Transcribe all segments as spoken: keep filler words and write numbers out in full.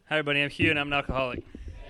Hi, everybody. I'm Hugh, and I'm an alcoholic.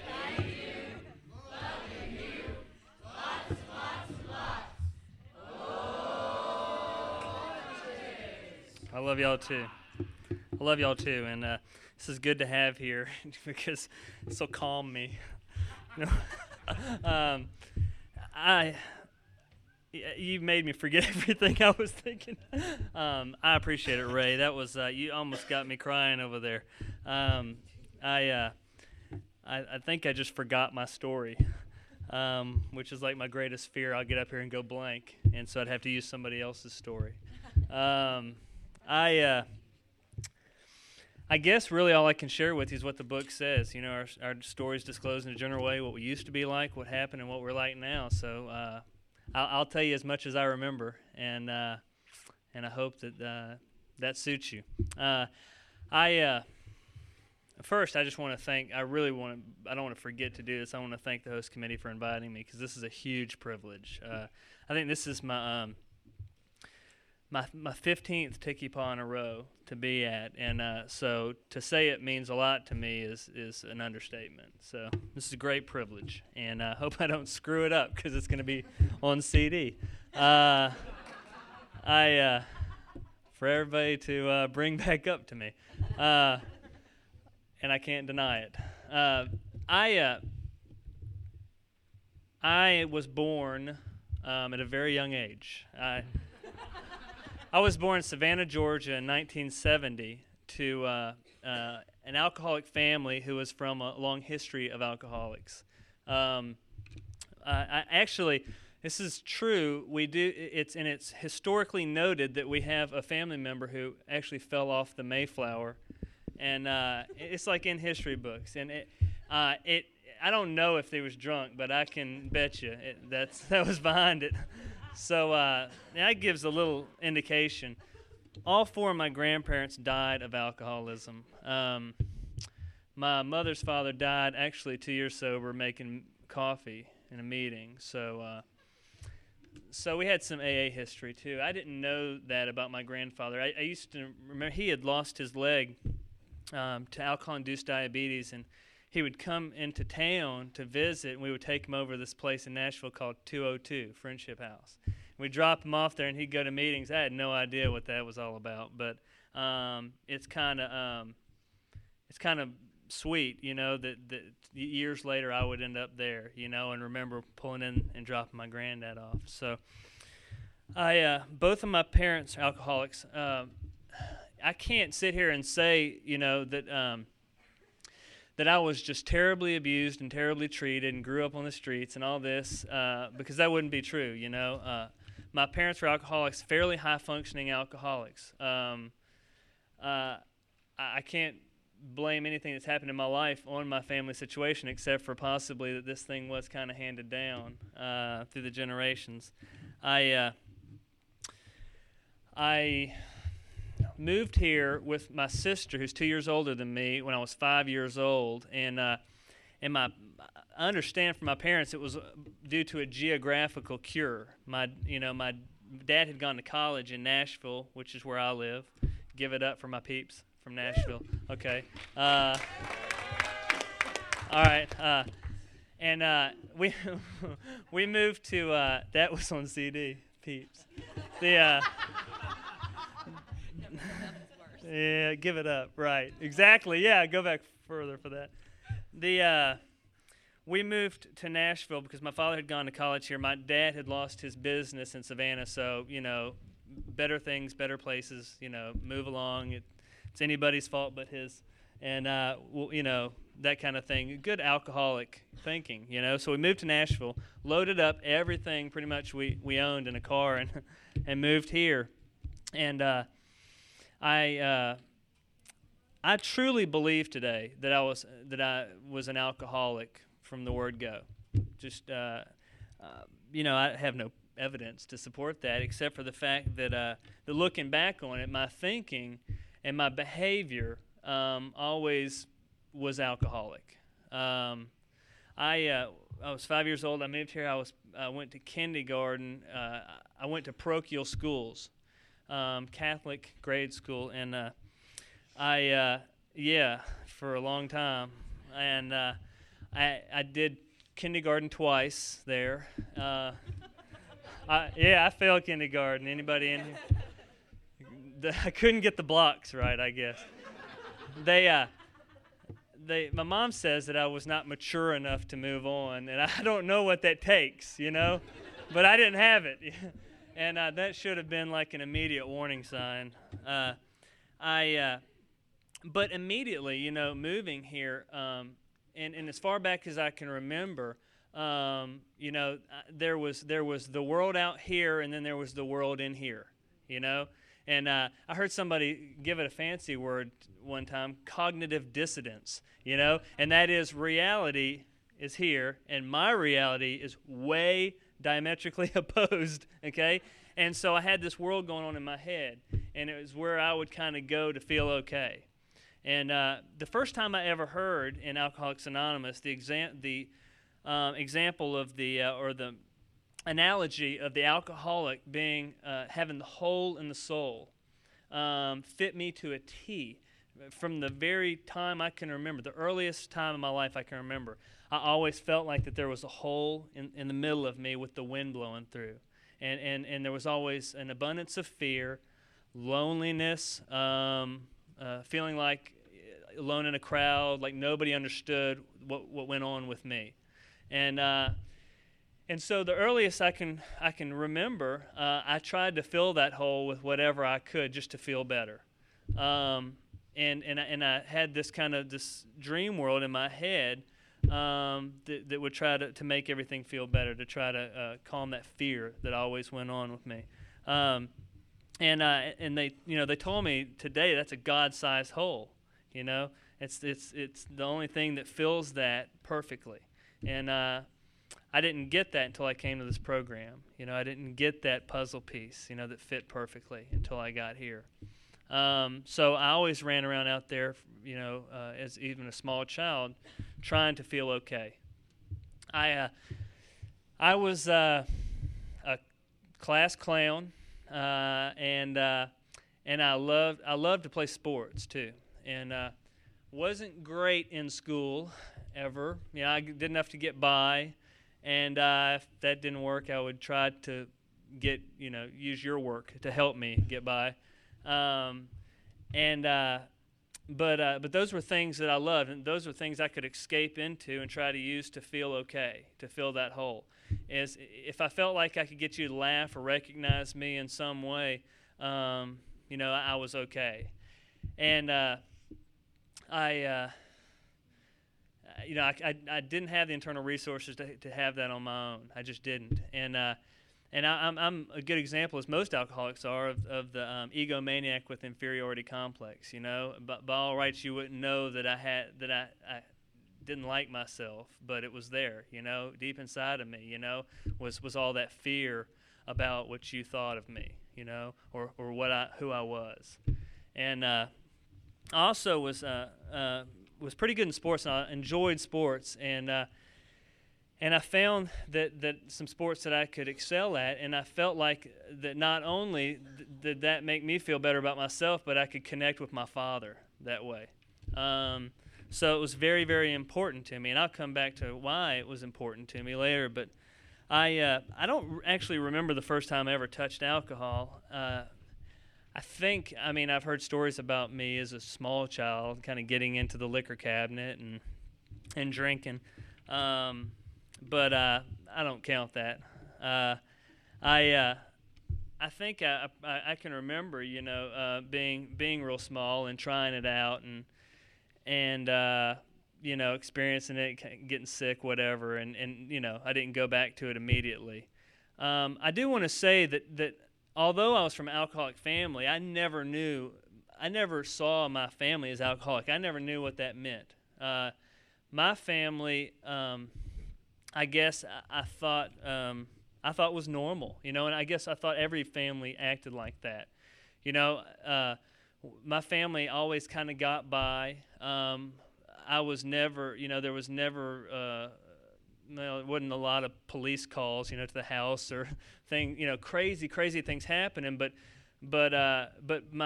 I love y'all too. I love y'all too, and uh, this is good to have here because this will calm me. You know? um, I, you made me forget everything I was thinking. Um, I appreciate it, Ray. That was uh, you almost got me crying over there. Um, I, uh, I, I think I just forgot my story, um, which is like my greatest fear. I'll get up here and go blank, and so I'd have to use somebody else's story. Um, I. Uh, I guess really all I can share with you is what the book says. You know, our, our stories disclose in a general way what we used to be like, what happened, and what we're like now. So uh, I'll, I'll tell you as much as I remember, and uh, and I hope that uh, that suits you. Uh, I uh, first I just want to thank. I really want to. I don't want to forget to do this. I want to thank the host committee for inviting me because this is a huge privilege. Uh, I think this is my. Um, My my fifteenth Tiki Paw in a row to be at, and uh, so to say it means a lot to me is is an understatement. So this is a great privilege, and I uh, hope I don't screw it up because it's going to be on C D. Uh, I uh, for everybody to uh, bring back up to me, uh, and I can't deny it. Uh, I uh, I was born um, at a very young age. I, I was born in Savannah, Georgia in nineteen seventy to uh, uh, an alcoholic family who was from a long history of alcoholics. Um, I, I actually, this is true. We do. It's and it's historically noted that we have a family member who actually fell off the Mayflower, and uh, it's like in history books. And it, uh, it, I don't know if they was drunk, but I can bet you it, that's that was behind it. So uh, that gives a little indication. All four of my grandparents died of alcoholism. Um, my mother's father died actually two years sober making coffee in a meeting. So uh, so we had some A A history too. I didn't know that about my grandfather. I, I used to remember he had lost his leg um, to alcohol-induced diabetes, and he would come into town to visit, and we would take him over to this place in Nashville called two oh two, Friendship House. We'd drop him off there, and he'd go to meetings. I had no idea what that was all about, but um, it's kind of um, it's kind of sweet, you know, that, that years later I would end up there, you know, and remember pulling in and dropping my granddad off. So I, uh, both of my parents are alcoholics. Uh, I can't sit here and say, you know, that um, that I was just terribly abused and terribly treated and grew up on the streets and all this, uh, because that wouldn't be true, you know. Uh, my parents were alcoholics, fairly high-functioning alcoholics. Um, uh, I can't blame anything that's happened in my life on my family situation except for possibly that this thing was kind of handed down uh, through the generations. I uh, I moved here with my sister, who's two years older than me, when I was five years old, and uh, and my I understand from my parents it was due to a geographical cure. My you know my dad had gone to college in Nashville, which is where I live. Give it up for my peeps from Nashville. Okay. Uh, all right. Uh, and uh, we we moved to uh, that was on C D, peeps. The uh, yeah, give it up. Right. Exactly. Yeah, go back further for that. The uh, we moved to Nashville because my father had gone to college here. My dad had lost his business in Savannah, so, you know, better things, better places, you know, move along. It, it's anybody's fault but his. And, uh, well, you know, that kind of thing. Good alcoholic thinking, you know. So we moved to Nashville, loaded up everything pretty much we, we owned in a car and and moved here. And uh, I uh, I truly believe today that I was that I was an alcoholic from the word go. Just, uh, uh, you know, I have no evidence to support that except for the fact that, uh, that looking back on it, my thinking and my behavior um, always was alcoholic. Um, I uh, I was five years old. I moved here. I was I went to kindergarten. Uh, I went to parochial schools, um, Catholic grade school, and uh, I uh, Yeah, for a long time, and uh, I I did kindergarten twice there. Uh, I, yeah, I failed kindergarten. Anybody in here? The, I couldn't get the blocks right, I guess. They uh, they my mom says that I was not mature enough to move on, and I don't know what that takes, you know, but I didn't have it, and uh, that should have been like an immediate warning sign. Uh, I. Uh, But immediately, you know, moving here, um, and, and as far back as I can remember, um, you know, there was there was the world out here, and then there was the world in here, you know. And uh, I heard somebody give it a fancy word one time, cognitive dissonance, you know, and that is reality is here, and my reality is way diametrically opposed, okay? And so I had this world going on in my head, and it was where I would kind of go to feel okay. And uh, the first time I ever heard in Alcoholics Anonymous the exam- the um, example of the uh, or the analogy of the alcoholic being uh, having the hole in the soul um, fit me to a T. From the very time I can remember, the earliest time in my life I can remember, I always felt like that there was a hole in, in the middle of me with the wind blowing through, and and and there was always an abundance of fear, loneliness. Um, Uh, feeling like alone in a crowd, like nobody understood what, what went on with me, and uh, and so the earliest I can I can remember, uh, I tried to fill that hole with whatever I could just to feel better, um, and and I, and I had this kind of this dream world in my head um, that, that would try to, to make everything feel better, to try to uh, calm that fear that always went on with me. Um, And uh, and they you know they told me today that's a God-sized hole, you know it's it's it's the only thing that fills that perfectly, and uh, I didn't get that until I came to this program. You know I didn't get that puzzle piece, you know that fit perfectly until I got here. Um, so I always ran around out there, you know, uh, as even a small child, trying to feel okay. I uh, I was uh, a class clown. Uh, and uh, and I loved I loved to play sports too, and uh, wasn't great in school ever. You know, I did enough to get by, and uh, if that didn't work, I would try to get you know use your work to help me get by, um, and uh, but uh, but those were things that I loved, and those were things I could escape into and try to use to feel okay, to fill that hole. Is if I felt like I could get you to laugh or recognize me in some way, um, you know, I, I was okay. And uh, I, uh, you know, I, I, I didn't have the internal resources to to have that on my own. I just didn't. And uh, and I, I'm I'm a good example, as most alcoholics are, of, of the um, egomaniac with inferiority complex. You know, but by all rights, you wouldn't know that I had that I. I didn't like myself, but it was there, you know, deep inside of me, you know, was, was all that fear about what you thought of me, you know, or, or what I, who I was. And uh, I also was uh, uh, was pretty good in sports, and I enjoyed sports, and uh, and I found that, that some sports that I could excel at, and I felt like that not only th- did that make me feel better about myself, but I could connect with my father that way. Um, So it was very, very important to me, and I'll come back to why it was important to me later. But I, uh, I don't actually remember the first time I ever touched alcohol. Uh, I think, I mean, I've heard stories about me as a small child, kind of getting into the liquor cabinet and and drinking, um, but uh, I don't count that. Uh, I, uh, I think I, I, I can remember, you know, uh, being being real small and trying it out and. and uh, you know, experiencing it, getting sick, whatever, and, and you know, I didn't go back to it immediately. Um, I do want to say that, that although I was from an alcoholic family, I never knew, I never saw my family as alcoholic. I never knew what that meant. Uh, my family, um, I guess I, I thought, um, I thought was normal, you know, and I guess I thought every family acted like that. You know, uh, my family always kind of got by. Um, I was never, you know, there was never, uh, well, it wasn't a lot of police calls, you know, to the house or thing, you know, crazy, crazy things happening. But, but, uh, but my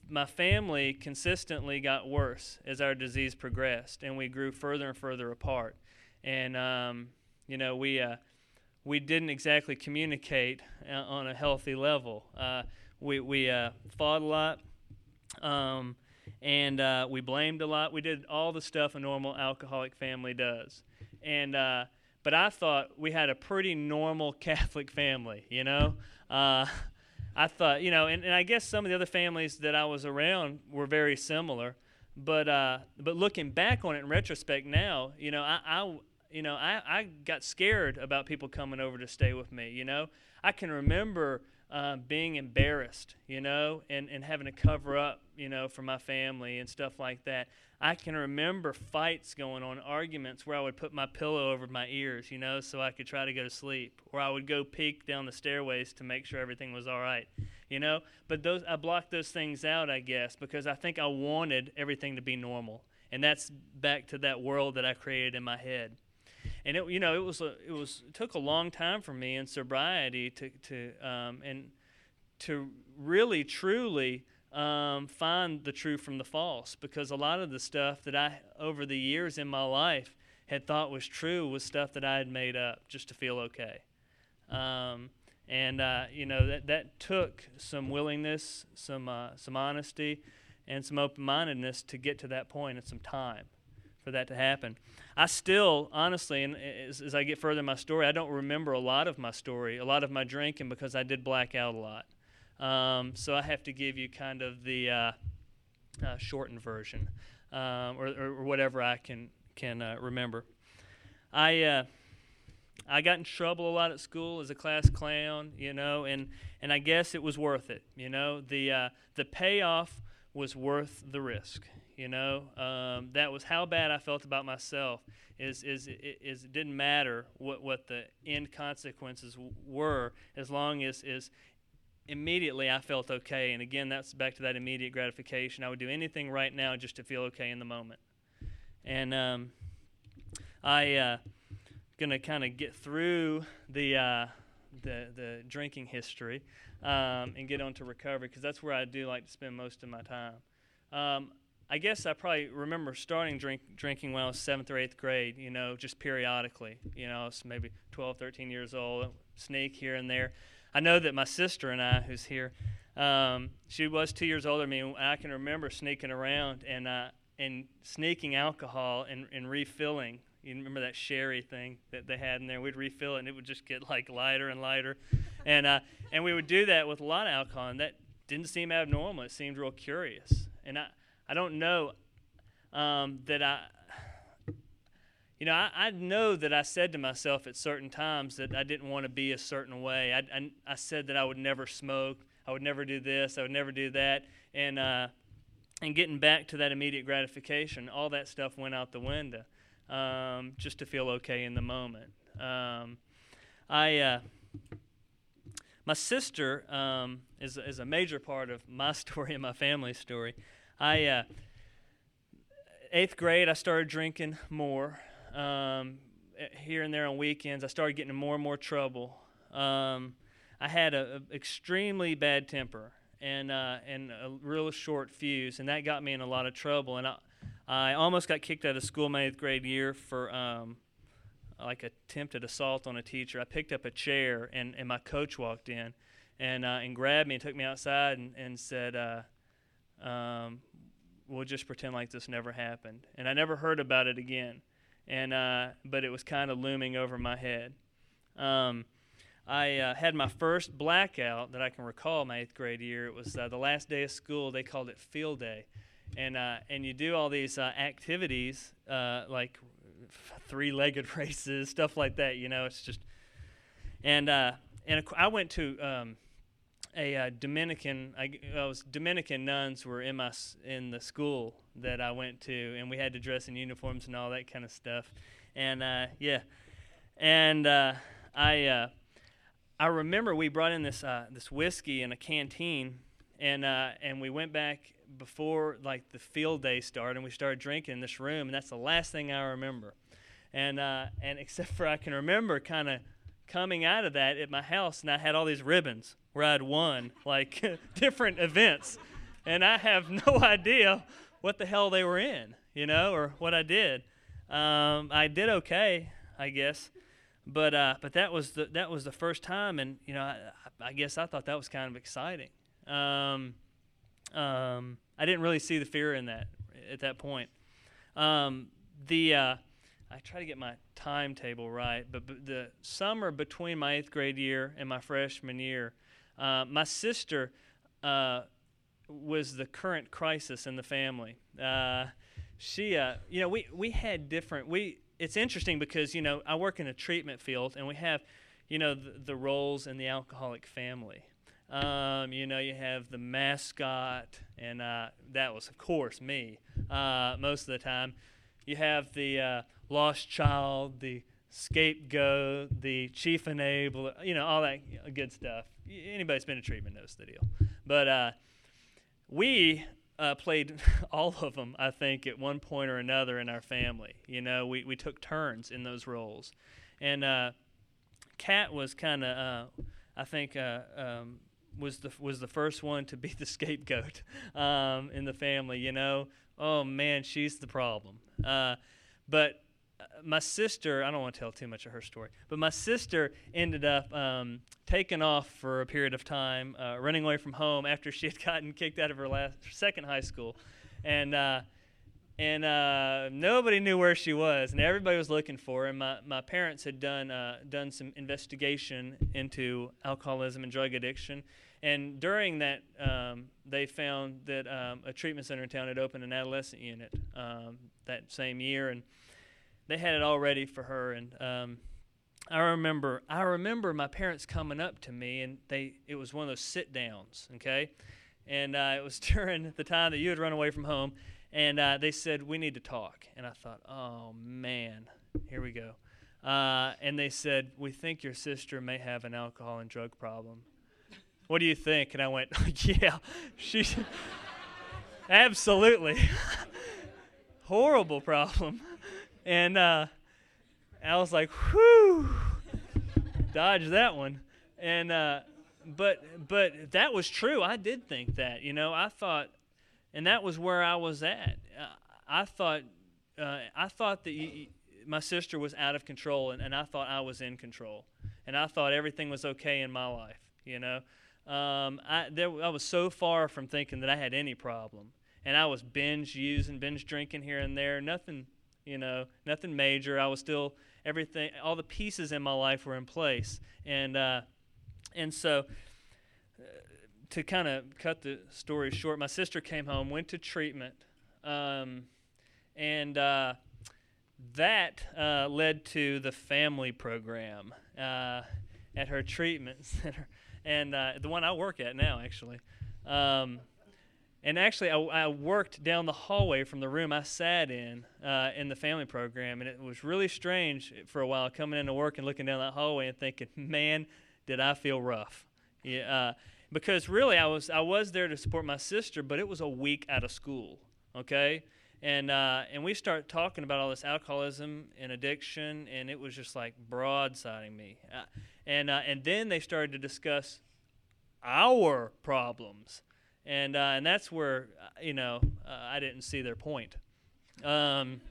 my family consistently got worse as our disease progressed, and we grew further and further apart. And um, you know, we uh, we didn't exactly communicate uh, on a healthy level. Uh, we we uh, fought a lot, um, and uh, we blamed a lot. We did all the stuff a normal alcoholic family does. And uh, but I thought we had a pretty normal Catholic family, you know. Uh, I thought, you know, and, and I guess some of the other families that I was around were very similar. But uh, but looking back on it in retrospect now, you know, I, I you know I, I got scared about people coming over to stay with me. You know, I can remember uh, being embarrassed, you know, and, and having to cover up, you know, for my family and stuff like that. I can remember fights going on, arguments where I would put my pillow over my ears, you know, so I could try to go to sleep, or I would go peek down the stairways to make sure everything was all right, you know. But those I blocked those things out, I guess, because I think I wanted everything to be normal, and that's back to that world that I created in my head. And it, you know, it was a, it was it took a long time for me in sobriety to to um, and to really truly. Um, find the true from the false, because a lot of the stuff that I, over the years in my life, had thought was true was stuff that I had made up just to feel okay. Um, and, uh, you know, that, that took some willingness, some uh, some honesty, and some open-mindedness to get to that point, and some time for that to happen. I still, honestly, and as, as I get further in my story, I don't remember a lot of my story, a lot of my drinking, because I did black out a lot. Um, so I have to give you kind of the uh, uh, shortened version, um, or, or whatever I can can uh, remember. I uh, I got in trouble a lot at school as a class clown, you know, and, and I guess it was worth it, you know. The uh, the payoff was worth the risk, you know. Um, that was how bad I felt about myself. Is is is it didn't matter what, what the end consequences w- were, as long as is. Immediately I felt okay, and again, that's back to that immediate gratification. I would do anything right now just to feel okay in the moment. And um, I uh, gonna kind of get through the uh, the the drinking history um, and get on to recovery, because that's where I do like to spend most of my time. Um, I guess I probably remember starting drink, drinking when I was seventh or eighth grade, you know, just periodically. You know, I was maybe twelve, thirteen years old, sneak here and there. I know that my sister and I, who's here, um, she was two years older than me, and I can remember sneaking around and uh, and sneaking alcohol and, and refilling. You remember that sherry thing that they had in there? We'd refill it, and it would just get like lighter and lighter. And uh, and we would do that with a lot of alcohol, and that didn't seem abnormal. It seemed real curious. And I, I don't know um, that I... You know, I, I know that I said to myself at certain times that I didn't want to be a certain way. I, I, I said that I would never smoke, I would never do this, I would never do that. And uh, and getting back to that immediate gratification, all that stuff went out the window um, just to feel okay in the moment. Um, I uh, my sister um, is, is a major part of my story and my family's story. I uh, eighth grade, I started drinking more. Um, here and there on weekends, I started getting in more and more trouble. Um, I had an extremely bad temper and uh, and a real short fuse, and that got me in a lot of trouble. And I, I almost got kicked out of school my eighth grade year for um, like attempted assault on a teacher. I picked up a chair, and, and my coach walked in and uh, and grabbed me and took me outside and, and said, uh, um, "We'll just pretend like this never happened." And I never heard about it again. And uh, but it was kind of looming over my head. Um, I uh, had my first blackout that I can recall my eighth grade year. It was uh, the last day of school. They called it field day, and uh, and you do all these uh, activities uh, like three-legged races, stuff like that. You know, it's just and uh, and I went to um, a uh, Dominican. I, I was Dominican nuns were in my in the school that I went to, and we had to dress in uniforms and all that kind of stuff. And uh, yeah, and uh, I uh, I remember we brought in this uh, this whiskey in a canteen, and uh, and we went back before like the field day started, and we started drinking in this room, and that's the last thing I remember. And uh, and except for I can remember kind of coming out of that at my house, and I had all these ribbons where I'd won like different events. and I have no idea what the hell they were in, you know, or what I did. Um, I did okay, I guess, but uh, but that was the that was the first time, and you know, I, I guess I thought that was kind of exciting. Um, um, I didn't really see the fear in that at that point. Um, the uh, I try to get my timetable right, but, but the summer between my eighth grade year and my freshman year, uh, my sister uh, was the current crisis in the family. Uh, she, uh, you know, we, we had different, we, it's interesting because, you know, I work in a treatment field and we have, you know, the, the roles in the alcoholic family. Um, you know, you have the mascot, and uh, that was, of course, me uh, most of the time. You have the uh, lost child, the scapegoat, the chief enabler, you know, all that good stuff. Anybody that's been in treatment knows the deal. But uh, we uh, played all of them, I think, at one point or another in our family. You know, we, we took turns in those roles. And uh, Kat was kind of, uh, I think, uh, um, was the was the first one to be the scapegoat um, in the family, you know. Oh, man, she's the problem. Uh, but my sister, I don't want to tell too much of her story, but my sister ended up um, taking off for a period of time, uh, running away from home after she had gotten kicked out of her last second high school. And uh, and uh, nobody knew where she was, and everybody was looking for her. And my, my parents had done uh, done some investigation into alcoholism and drug addiction. And during that, um, they found that um, a treatment center in town had opened an adolescent unit um, that same year, and they had it all ready for her. And um, I remember, I remember my parents coming up to me, and they it was one of those sit downs, okay, and uh, it was during the time that you had run away from home, and uh, they said, "We need to talk." And I thought, "Oh man, here we go." Uh, and they said, "We think your sister may have an alcohol and drug problem. What do you think?" And I went, "Yeah, she absolutely horrible problem." And uh, I was like, "Whew, dodge that one." And uh, but but that was true. I did think that, you know. I thought, and that was where I was at. Uh, I thought uh, I thought that you, my sister was out of control, and, and I thought I was in control, and I thought everything was okay in my life, you know. Um, I, there, I was so far from thinking that I had any problem, and I was binge using, binge drinking here and there. Nothing, you know, nothing major. I was still everything. All the pieces in my life were in place, and uh, and so uh, to kind of cut the story short, my sister came home, went to treatment, um, and uh, that uh, led to the family program uh, at her treatment center. And uh, the one I work at now, actually. Um, and actually, I, I worked down the hallway from the room I sat in uh, in the family program. And it was really strange for a while coming into work and looking down that hallway and thinking, man, did I feel rough. Yeah, uh, because really, I was I was there to support my sister, but it was a week out of school, okay? And uh, and we started talking about all this alcoholism and addiction, and it was just like broadsiding me. Uh, and uh, and then they started to discuss our problems, and uh, and that's where uh, you know uh, I didn't see their point. Um,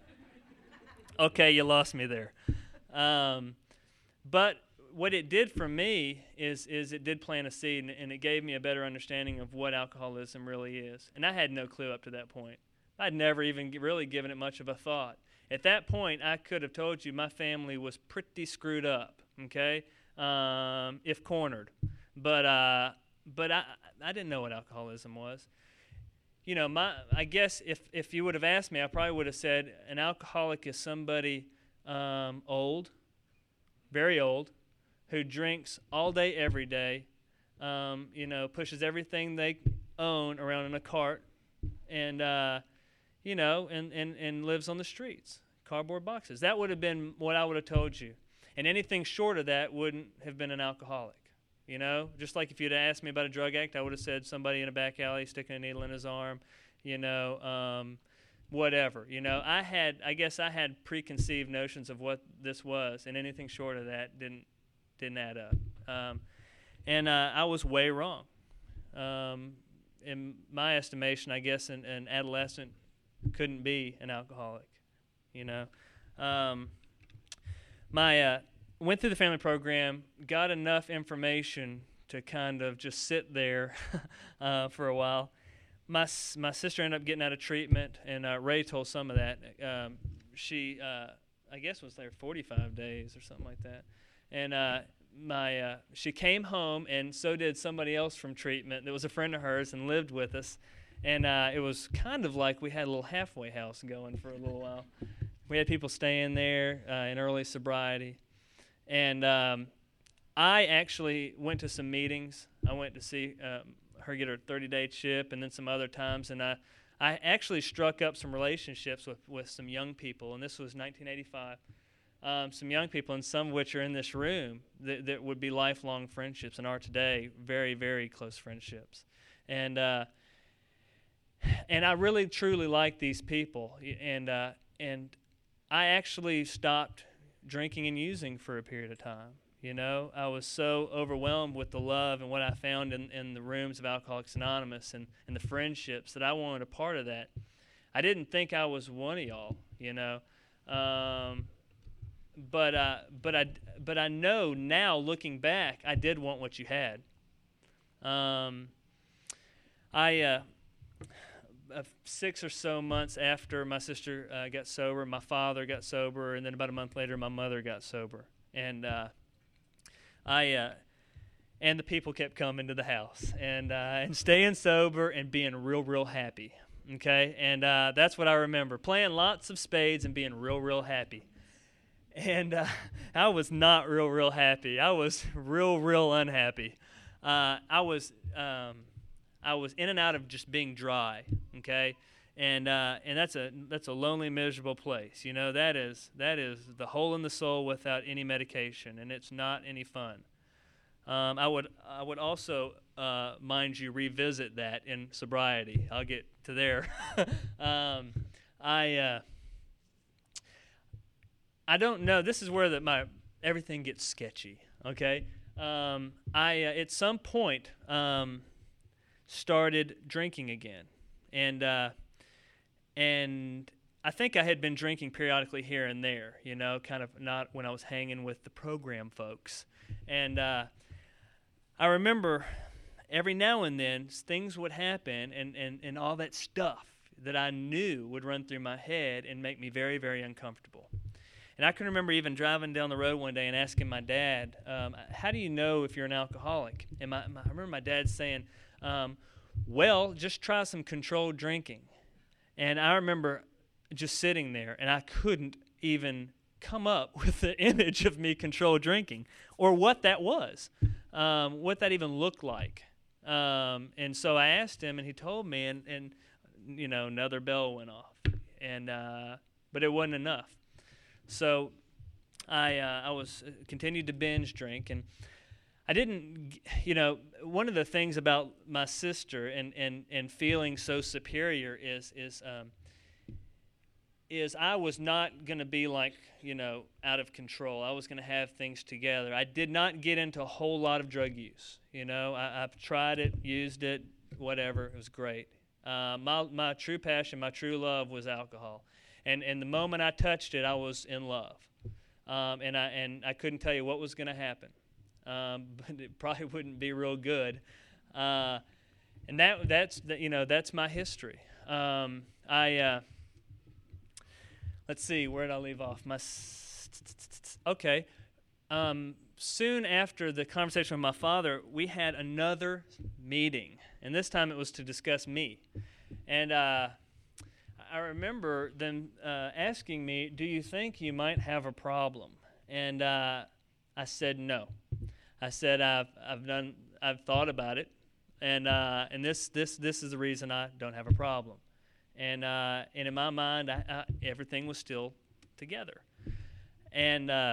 okay, you lost me there. Um, but what it did for me is is it did plant a seed, and, and it gave me a better understanding of what alcoholism really is. And I had no clue up to that point. I'd never even really given it much of a thought. At that point, I could have told you my family was pretty screwed up, okay, um, if cornered. But uh, but I I didn't know what alcoholism was. You know, my I guess if, if you would have asked me, I probably would have said an alcoholic is somebody um, old, very old, who drinks all day, every day, um, you know, pushes everything they own around in a cart, and uh, you know, and, and, and lives on the streets, cardboard boxes. That would have been what I would have told you. And anything short of that wouldn't have been an alcoholic, you know? Just like if you'd asked me about a drug addict, I would have said somebody in a back alley sticking a needle in his arm, you know, um, whatever. You know, I had, I guess I had preconceived notions of what this was, and anything short of that didn't didn't add up. Um, and uh, I was way wrong. Um, in my estimation, I guess an, an adolescent couldn't be an alcoholic. You know, um, my uh, went through the family program, got enough information to kind of just sit there uh, for a while. My my sister ended up getting out of treatment, and uh, Ray told some of that. Um, she, uh, I guess, was there forty-five days or something like that, and uh, my uh, she came home, and so did somebody else from treatment. That was a friend of hers and lived with us, and uh, it was kind of like we had a little halfway house going for a little while. We had people staying there uh, in early sobriety, and um, I actually went to some meetings. I went to see um, her get her thirty-day chip, and then some other times, and I, I actually struck up some relationships with, with some young people, and this was nineteen eighty-five. Um, some young people, and some of which are in this room, that, that would be lifelong friendships and are today very, very close friendships. And uh, and I really, truly like these people, and uh, and I actually stopped drinking and using for a period of time. You know, I was so overwhelmed with the love and what I found in, in the rooms of Alcoholics Anonymous and, and the friendships that I wanted a part of that. I didn't think I was one of y'all, you know. Um, but uh, but I but I know now, looking back, I did want what you had. Um, I uh, uh, six or so months after my sister uh, got sober, my father got sober, and then about a month later, my mother got sober, and. Uh, I uh, and the people kept coming to the house and uh, and staying sober and being real, real happy. Okay, and uh, that's what I remember: playing lots of spades and being real, real happy. And uh, I was not real, real happy. I was real, real unhappy. Uh, I was um, I was in and out of just being dry. Okay. And uh, and that's a that's a lonely, miserable place. You know, that is that is the hole in the soul without any medication, and it's not any fun. Um, I would I would also, uh, mind you, revisit that in sobriety. I'll get to there. um, I uh, I don't know. This is where that my everything gets sketchy. Okay, um, I uh, at some point um, started drinking again, and. Uh, And I think I had been drinking periodically here and there, you know, kind of not when I was hanging with the program folks. And uh, I remember every now and then things would happen and, and, and all that stuff that I knew would run through my head and make me very, very uncomfortable. And I can remember even driving down the road one day and asking my dad, um, how do you know if you're an alcoholic? And my, my, I remember my dad saying, um, well, just try some controlled drinking. And I remember just sitting there, and I couldn't even come up with the image of me controlled drinking or what that was, um, what that even looked like. Um, and so I asked him, and he told me, and, and you know, another bell went off, and uh, but it wasn't enough. So I uh, I was uh, continued to binge drink, and I didn't, you know, one of the things about my sister and, and, and feeling so superior is is um, is I was not going to be like, you know, out of control. I was going to have things together. I did not get into a whole lot of drug use. You know, I, I've tried it, used it, whatever. It was great. Uh, my my true passion, my true love was alcohol, and and the moment I touched it, I was in love, um, and I and I couldn't tell you what was going to happen. Um, but it probably wouldn't be real good, uh, and that that's the, you know that's my history. Um, I uh, let's see, where did I leave off? My okay. Um, soon after the conversation with my father, we had another meeting, and this time it was to discuss me. And uh, I remember them uh, asking me, "Do you think you might have a problem?" And uh, I said no. I said I've I've done I've thought about it, and uh, and this this this is the reason I don't have a problem, and uh, and in my mind I, I, everything was still together, and uh,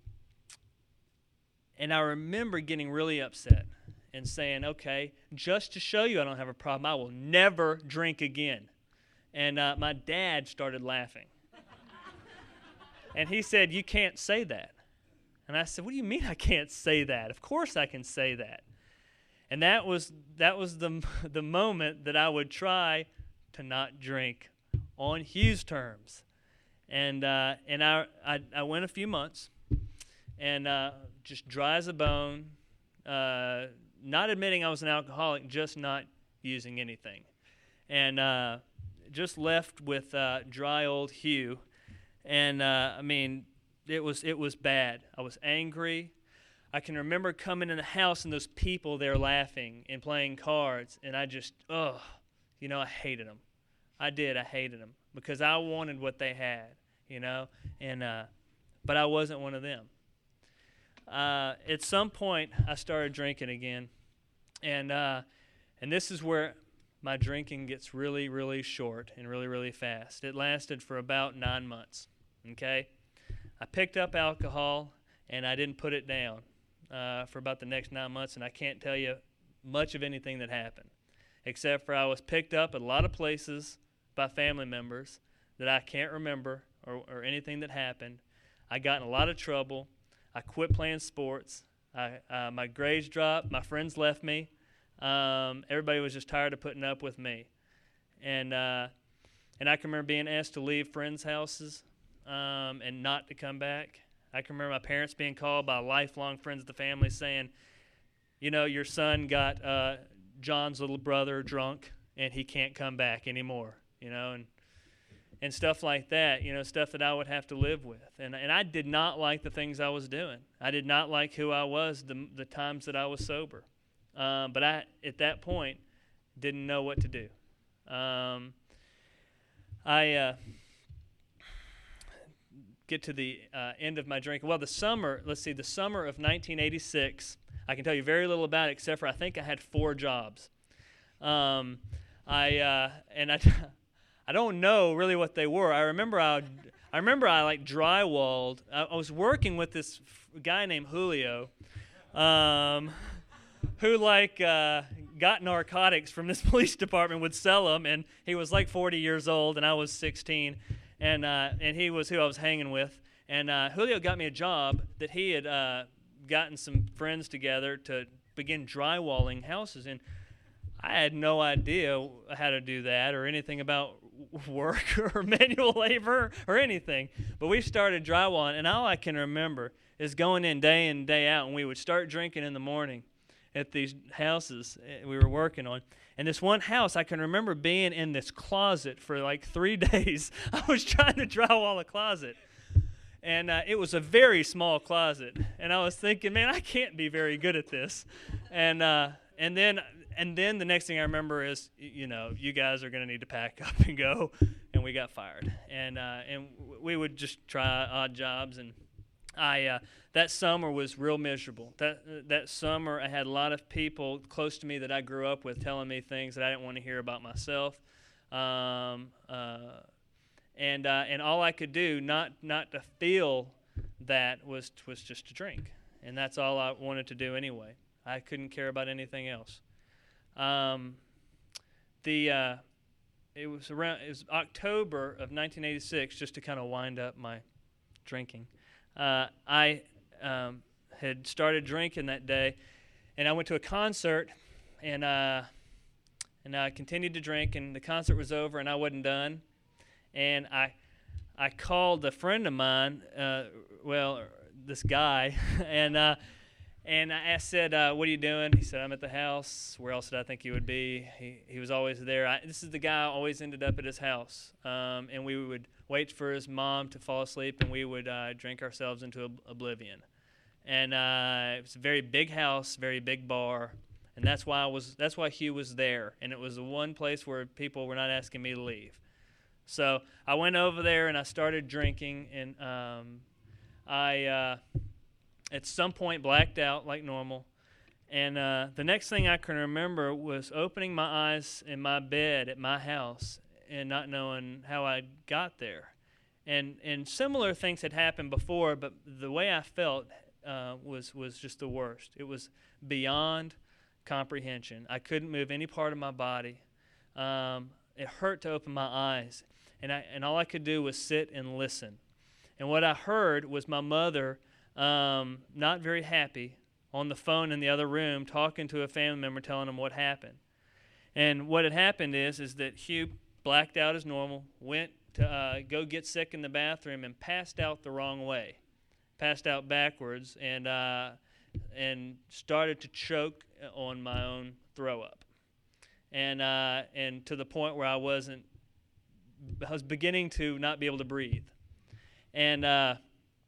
and I remember getting really upset and saying, okay, just to show you I don't have a problem, I will never drink again, and uh, my dad started laughing, and he said, you can't say that. And I said, what do you mean I can't say that? Of course I can say that. And that was that was the the moment that I would try to not drink on Hugh's terms. And uh, and I, I I went a few months, and uh, just dry as a bone, uh, not admitting I was an alcoholic, just not using anything, and uh, just left with uh, dry old Hugh. And uh, I mean, it was it was bad. I was angry. I can remember coming in the house and those people there laughing and playing cards, and I just, ugh, you know, I hated them. I did. I hated them because I wanted what they had, you know, and uh, but I wasn't one of them. Uh, at some point, I started drinking again, and uh, and this is where my drinking gets really, really short and really, really fast. It lasted for about nine months. Okay, I picked up alcohol and I didn't put it down uh, for about the next nine months, and I can't tell you much of anything that happened, except for I was picked up at a lot of places by family members that I can't remember or, or anything that happened. I got in a lot of trouble. I quit playing sports. I, uh, my grades dropped. My friends left me. Um, everybody was just tired of putting up with me. And uh, and I can remember being asked to leave friends' houses um, and not to come back. I can remember my parents being called by lifelong friends of the family saying, you know, your son got uh, John's little brother drunk and he can't come back anymore, you know, and and stuff like that, you know, stuff that I would have to live with. And and I did not like the things I was doing. I did not like who I was the, the times that I was sober. Um, but I, at that point, didn't know what to do. Um, I uh, get to the uh, end of my drinking. Well, the summer, let's see, the summer of nineteen eighty-six, I can tell you very little about it except for I think I had four jobs. Um, I uh, and I, I don't know really what they were. I remember I, I remember I like drywalled. I, I was working with this f- guy named Julio. Um, who like uh, got narcotics from this police department, would sell them, and he was like forty years old, and I was sixteen, and uh, and he was who I was hanging with, and uh, Julio got me a job that he had uh, gotten some friends together to begin drywalling houses, and I had no idea how to do that or anything about work or manual labor or anything, but we started drywalling, and all I can remember is going in day in, day out, and we would start drinking in the morning at these houses we were working on. And this one house, I can remember being in this closet for like three days. I was trying to drywall a closet. And uh, it was a very small closet. And I was thinking, man, I can't be very good at this. And uh, and then and then the next thing I remember is, you know, you guys are going to need to pack up and go. And we got fired. And uh, and we would just try odd jobs. And I uh, that summer was real miserable. That that summer, I had a lot of people close to me that I grew up with telling me things that I didn't want to hear about myself, um, uh, and uh, and all I could do not not to feel that was was just to drink, and that's all I wanted to do anyway. I couldn't care about anything else. Um, the uh, it was around it was October of nineteen eighty-six, just to kind of wind up my drinking. Uh, I um, had started drinking that day, and I went to a concert, and uh, and I continued to drink, and the concert was over, and I wasn't done, and I I called a friend of mine, uh, well, this guy, and uh, and I said, uh, "What are you doing?" He said, "I'm at the house." Where else did I think he would be? He he was always there. I, this is the guy I always ended up at his house, um, and we would wait for his mom to fall asleep, and we would uh, drink ourselves into ob- oblivion. And uh, it was a very big house, very big bar, and that's why I was. That's why Hugh was there, and it was the one place where people were not asking me to leave. So I went over there and I started drinking, and um, I uh, at some point blacked out like normal. And uh, the next thing I can remember was opening my eyes in my bed at my house and not knowing how I got there. And and similar things had happened before, but the way I felt uh, was was just the worst. It was beyond comprehension. I couldn't move any part of my body. Um, it hurt to open my eyes, and I and all I could do was sit and listen. And what I heard was my mother, um, not very happy, on the phone in the other room talking to a family member, telling them what happened. And what had happened is, is that Hugh blacked out as normal, went to uh, go get sick in the bathroom, and passed out the wrong way, passed out backwards, and uh, and started to choke on my own throw up, and uh, and to the point where I wasn't, I was beginning to not be able to breathe, and uh,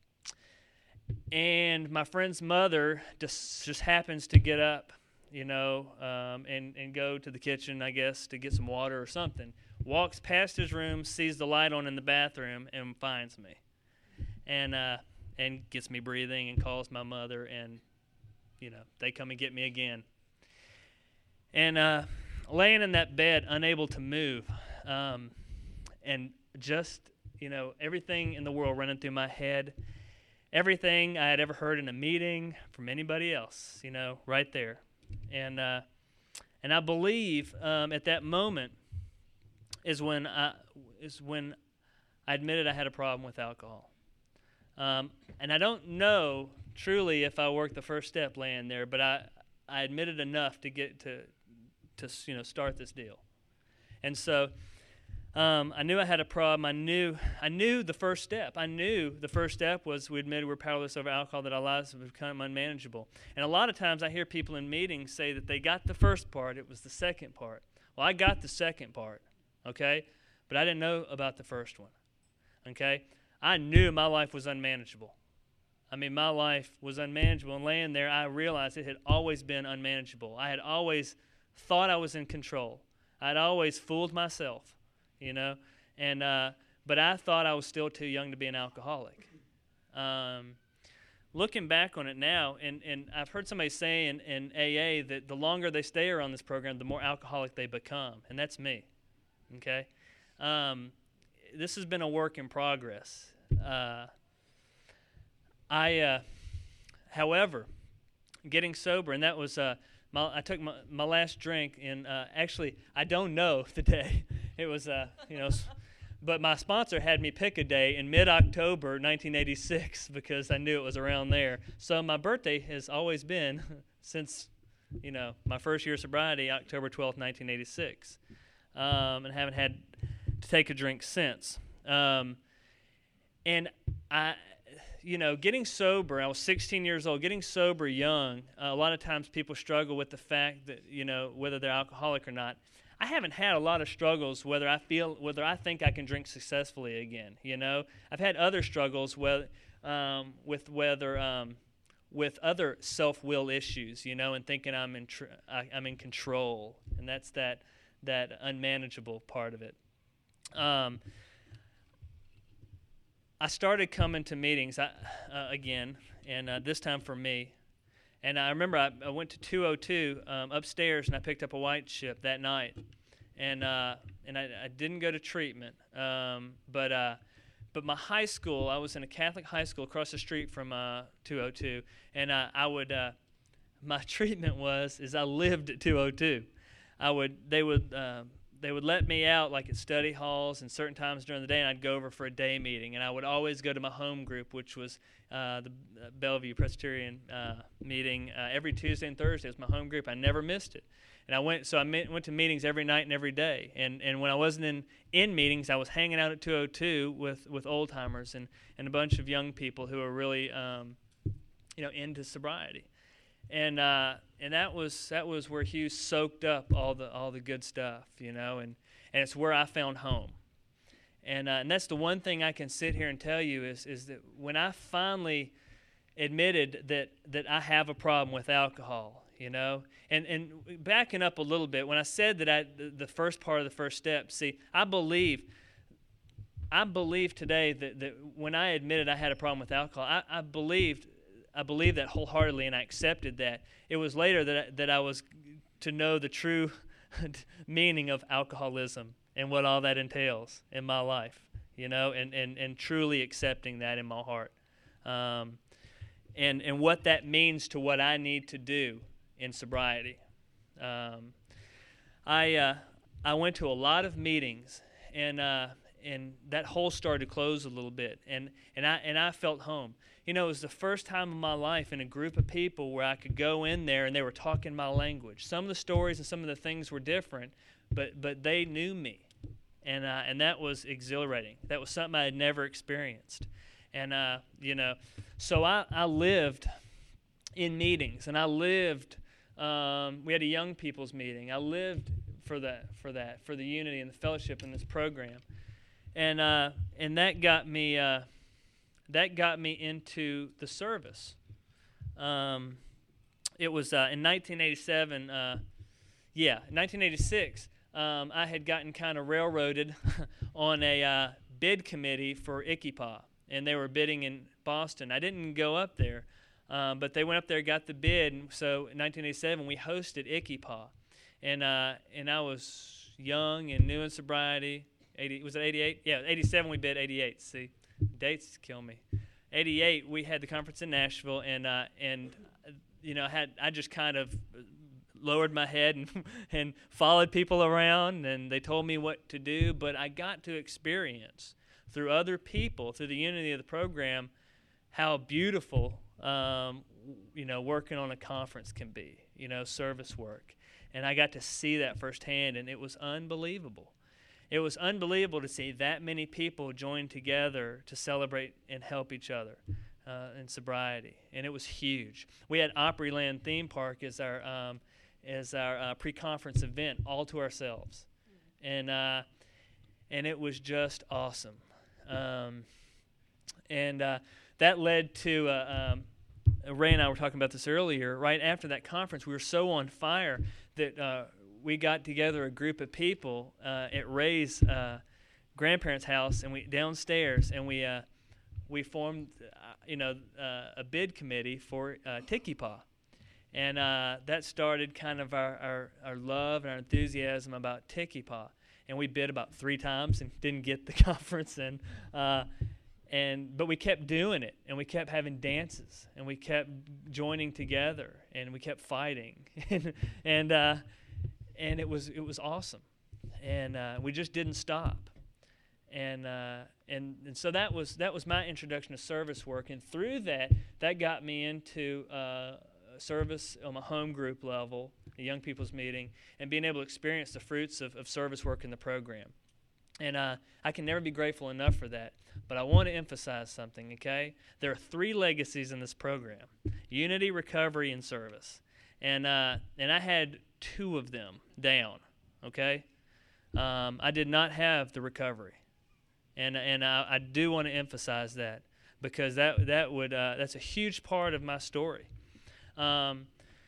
and my friend's mother just just happens to get up, you know, um, and and go to the kitchen, I guess, to get some water or something. Walks past his room, sees the light on in the bathroom, and finds me, and uh, and gets me breathing, and calls my mother, and you know, they come and get me again. And uh, laying in that bed, unable to move, um, and just, you know, everything in the world running through my head, everything I had ever heard in a meeting from anybody else, you know, right there. And uh, and I believe um, at that moment is when I is when I admitted I had a problem with alcohol. Um, and I don't know truly if I worked the first step laying there, but I, I admitted enough to get to, to you know, start this deal. And so um, I knew I had a problem. I knew I knew the first step. I knew the first step was we admitted we're powerless over alcohol, that our lives have become unmanageable. And a lot of times I hear people in meetings say that they got the first part, it was the second part. Well, I got the second part, okay? But I didn't know about the first one, okay? I knew my life was unmanageable. I mean, my life was unmanageable, and laying there, I realized it had always been unmanageable. I had always thought I was in control. I'd always fooled myself, you know, and uh, but I thought I was still too young to be an alcoholic. Um, looking back on it now, and, and I've heard somebody say in, in A A that the longer they stay around this program, the more alcoholic they become, and that's me, okay? Um, this has been a work in progress. Uh, I, uh, however, getting sober, and that was, uh, my, I took my, my last drink, and uh, actually, I don't know the day. It was, uh, you know, but my sponsor had me pick a day in mid-October nineteen eighty-six because I knew it was around there. So my birthday has always been, since, you know, my first year of sobriety, October twelfth, nineteen eighty-six, um, and haven't had to take a drink since. Um, and I, you know, getting sober, I was sixteen years old, getting sober young, uh, a lot of times people struggle with the fact that, you know, whether they're alcoholic or not. I haven't had a lot of struggles whether I feel, whether I think I can drink successfully again, you know. I've had other struggles with, um, with whether, um, with other self-will issues, you know, and thinking I'm in, tr- I, I'm in control, and that's that, that unmanageable part of it. Um, I started coming to meetings I, uh, again, and uh, this time for me. And I remember I, I went to two oh two um, upstairs, and I picked up a white chip that night. And uh, and I, I didn't go to treatment, um, but uh, but my high school, I was in a Catholic high school across the street from uh, two oh two, and uh, I would uh, my treatment was is I lived at two oh two. I would they would. Uh, They would let me out like at study halls and certain times during the day, and I'd go over for a day meeting. And I would always go to my home group, which was uh, the Bellevue Presbyterian uh, meeting uh, every Tuesday and Thursday. It was my home group. I never missed it. And I went, so I met, went to meetings every night and every day. And and when I wasn't in, in meetings, I was hanging out at two oh two with, with old timers and, and a bunch of young people who were really, um, you know, into sobriety. And uh, and that was that was where Hugh soaked up all the all the good stuff, you know, and, and it's where I found home. And uh, and that's the one thing I can sit here and tell you is is that when I finally admitted that that I have a problem with alcohol, you know, and and backing up a little bit, when I said that I the, the first part of the first step, see, I believe I believe today that, that when I admitted I had a problem with alcohol, I, I believed. I believed that wholeheartedly, and I accepted that. It was later that I, that I was to know the true meaning of alcoholism and what all that entails in my life, you know, and, and, and truly accepting that in my heart, um, and and what that means to what I need to do in sobriety. Um, I uh, I went to a lot of meetings, and uh, and that hole started to close a little bit, and and I and I felt home. You know, it was the first time in my life in a group of people where I could go in there and they were talking my language. Some of the stories and some of the things were different, but but they knew me, and uh, and that was exhilarating. That was something I had never experienced, and uh, you know, so I I lived in meetings, and I lived. Um, we had a young people's meeting. I lived for that for that for the unity and the fellowship in this program, and uh, and that got me. Uh, That got me into the service. Um, it was uh, in nineteen eighty-seven, uh, yeah, nineteen eighty-six, um, I had gotten kind of railroaded on a uh, bid committee for Ikipa, and they were bidding in Boston. I didn't go up there, um, but they went up there, got the bid, and so in nineteen eighty-seven, we hosted Ikipa, and uh, and I was young and new in sobriety. eighty, was it eighty-eight? Yeah, eighty-seven we bid, eighty-eight, see. Dates kill me. eighty-eight, we had the conference in Nashville, and uh, and you know, had I just kind of lowered my head and and followed people around, and they told me what to do. But I got to experience through other people, through the unity of the program, how beautiful um, you know working on a conference can be. You know, service work, and I got to see that firsthand, and it was unbelievable. It was unbelievable to see that many people join together to celebrate and help each other uh, in sobriety, and it was huge. We had Opryland Theme Park as our um, as our uh, pre-conference event, all to ourselves, and uh, and it was just awesome. Um, and uh, that led to uh, um, Ray and I were talking about this earlier. Right after that conference, we were so on fire that. Uh, We got together a group of people uh, at Ray's uh, grandparents' house, and we downstairs, and we uh, we formed, uh, you know, uh, a bid committee for uh, Tikipa, and uh, that started kind of our, our, our love and our enthusiasm about Tikipa, and we bid about three times and didn't get the conference, and uh, and but we kept doing it, and we kept having dances, and we kept joining together, and we kept fighting, and and. Uh, And it was it was awesome, and uh, we just didn't stop, and uh, and and so that was that was my introduction to service work, and through that that got me into uh, service on a home group level, a young people's meeting, and being able to experience the fruits of, of service work in the program, and uh, I can never be grateful enough for that. But I want to emphasize something. Okay, there are three legacies in this program: unity, recovery, and service, and uh, and I had two of them down, okay? Um, I did not have the recovery, and and I, I do want to emphasize that because that that would uh, that's a huge part of my story. Um,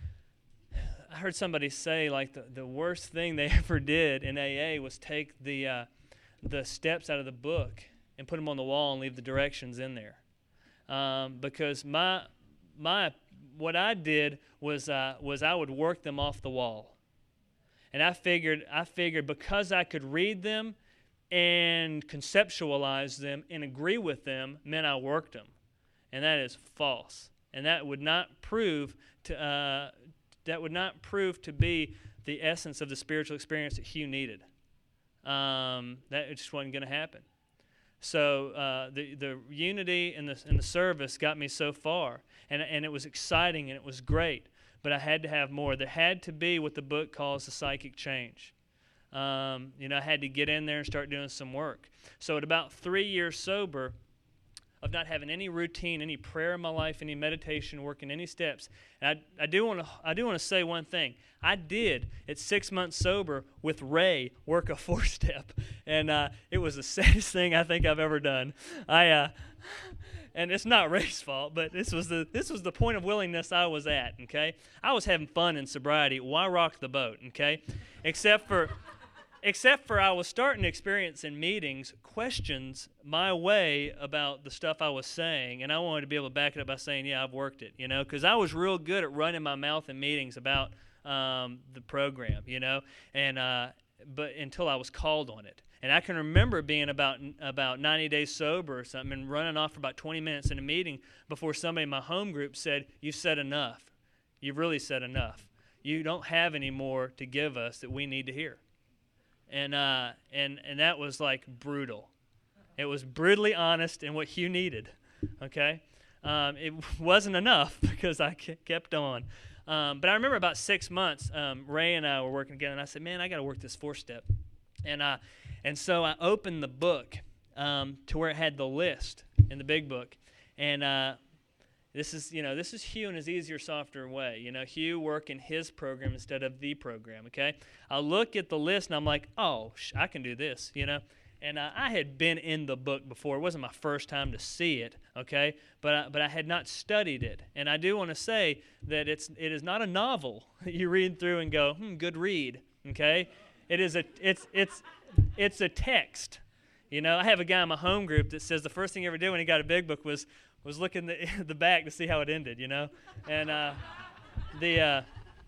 I heard somebody say like the, the worst thing they ever did in A A was take the uh, the steps out of the book and put them on the wall and leave the directions in there, um, because my my what I did was uh, was I would work them off the wall, and I figured I figured because I could read them and conceptualize them and agree with them meant I worked them, and that is false, and that would not prove to uh, that would not prove to be the essence of the spiritual experience that Hugh needed. Um, that just wasn't going to happen. So uh, the the unity and the and the service got me so far, and and it was exciting and it was great. But I had to have more. There had to be what the book calls the psychic change. Um, you know, I had to get in there and start doing some work. So at about three years sober, of not having any routine, any prayer in my life, any meditation, working any steps. And I, I do want to I do want to say one thing. I did at six months sober with Ray work a four step, and uh, it was the saddest thing I think I've ever done. I uh, and it's not Ray's fault, but this was the this was the point of willingness I was at. Okay, I was having fun in sobriety. Why rock the boat? Okay, except for. Except for I was starting to experience in meetings questions my way about the stuff I was saying, and I wanted to be able to back it up by saying, yeah, I've worked it, you know, because I was real good at running my mouth in meetings about um, the program, you know, and uh, but until I was called on it. And I can remember being about about ninety days sober or something and running off for about twenty minutes in a meeting before somebody in my home group said, you've said enough. You've really said enough. You don't have any more to give us that we need to hear. And uh, and and that was like brutal. It was brutally honest in what Hugh needed, okay? Um, it wasn't enough because I kept on. Um, but I remember about six months, um, Ray and I were working together, and I said, man, I got to work this four-step. And, uh, and so I opened the book um, to where it had the list in the big book. And uh, this is, you know, this is Hugh in his easier, softer way. You know, Hugh working his program instead of the program, okay? I look at the list, and I'm like, oh, sh- I can do this, you know? And uh, I had been in the book before. It wasn't my first time to see it, okay? But I, but I had not studied it. And I do want to say that it's it is not a novel that you read through and go, hmm, good read, okay? It is a it's it's it's a text. You know, I have a guy in my home group that says the first thing he ever did when he got a big book was was look in the the back to see how it ended. You know, and uh, the uh,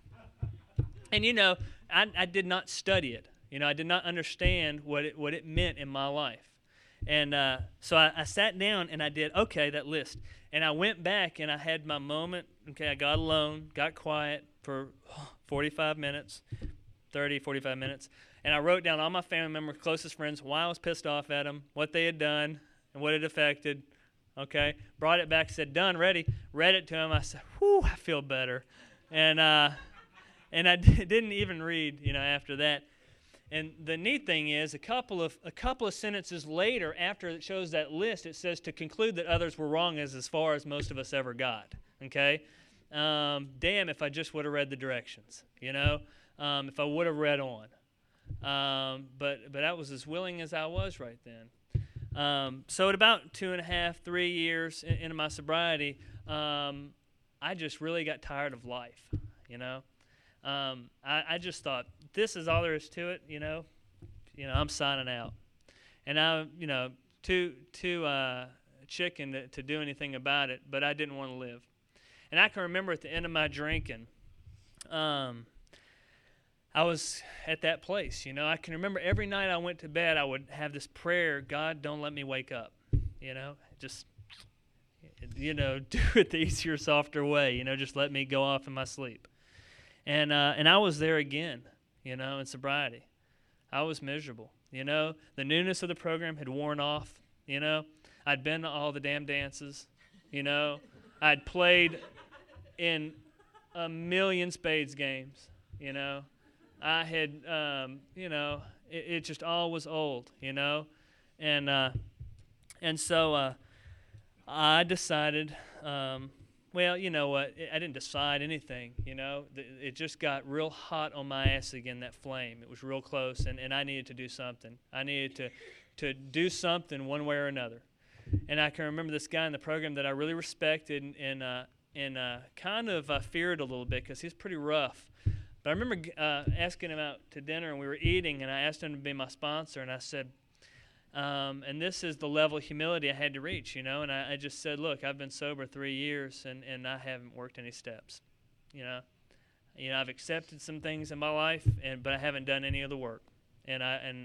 and you know I I did not study it. You know, I did not understand what it what it meant in my life. And uh, so I, I sat down and I did, okay, that list. And I went back and I had my moment. Okay, I got alone, got quiet for forty-five minutes, thirty, forty-five minutes. And I wrote down all my family members, closest friends, why I was pissed off at them, what they had done, and what it affected. Okay, brought it back, said, done, ready. Read it to him. I said, whew, I feel better. And uh, and I d- didn't even read, you know, after that. And the neat thing is, a couple of a couple of sentences later, after it shows that list, it says to conclude that others were wrong is as far as most of us ever got. Okay, um, damn if I just would have read the directions, you know, um, if I would have read on. Um, but but I was as willing as I was right then. Um, so at about two and a half, three years in, into my sobriety, um, I just really got tired of life, you know. Um, I, I just thought, this is all there is to it, you know. You know, I'm signing out. And I, you know, too too uh, chicken to, to do anything about it, but I didn't want to live. And I can remember at the end of my drinking, um, I was at that place, you know. I can remember every night I went to bed, I would have this prayer, God, don't let me wake up, you know. Just, you know, do it the easier, softer way, you know, just let me go off in my sleep. And uh, and I was there again, you know, in sobriety. I was miserable, you know. The newness of the program had worn off, you know. I'd been to all the damn dances, you know. I'd played in a million spades games, you know. I had, um, you know, it, it just all was old, you know. And, uh, and so uh, I decided... Um, Well, you know what? I didn't decide anything, you know. It just got real hot on my ass again, that flame. It was real close, and, and I needed to do something. I needed to, to do something one way or another. And I can remember this guy in the program that I really respected and, and, uh, and uh, kind of uh, feared a little bit because he was pretty rough. But I remember uh, asking him out to dinner, and we were eating, and I asked him to be my sponsor, and I said, Um, and this is the level of humility I had to reach, you know. And I, I just said, look, I've been sober three years, and, and I haven't worked any steps, you know. You know, I've accepted some things in my life, and but I haven't done any of the work. And I and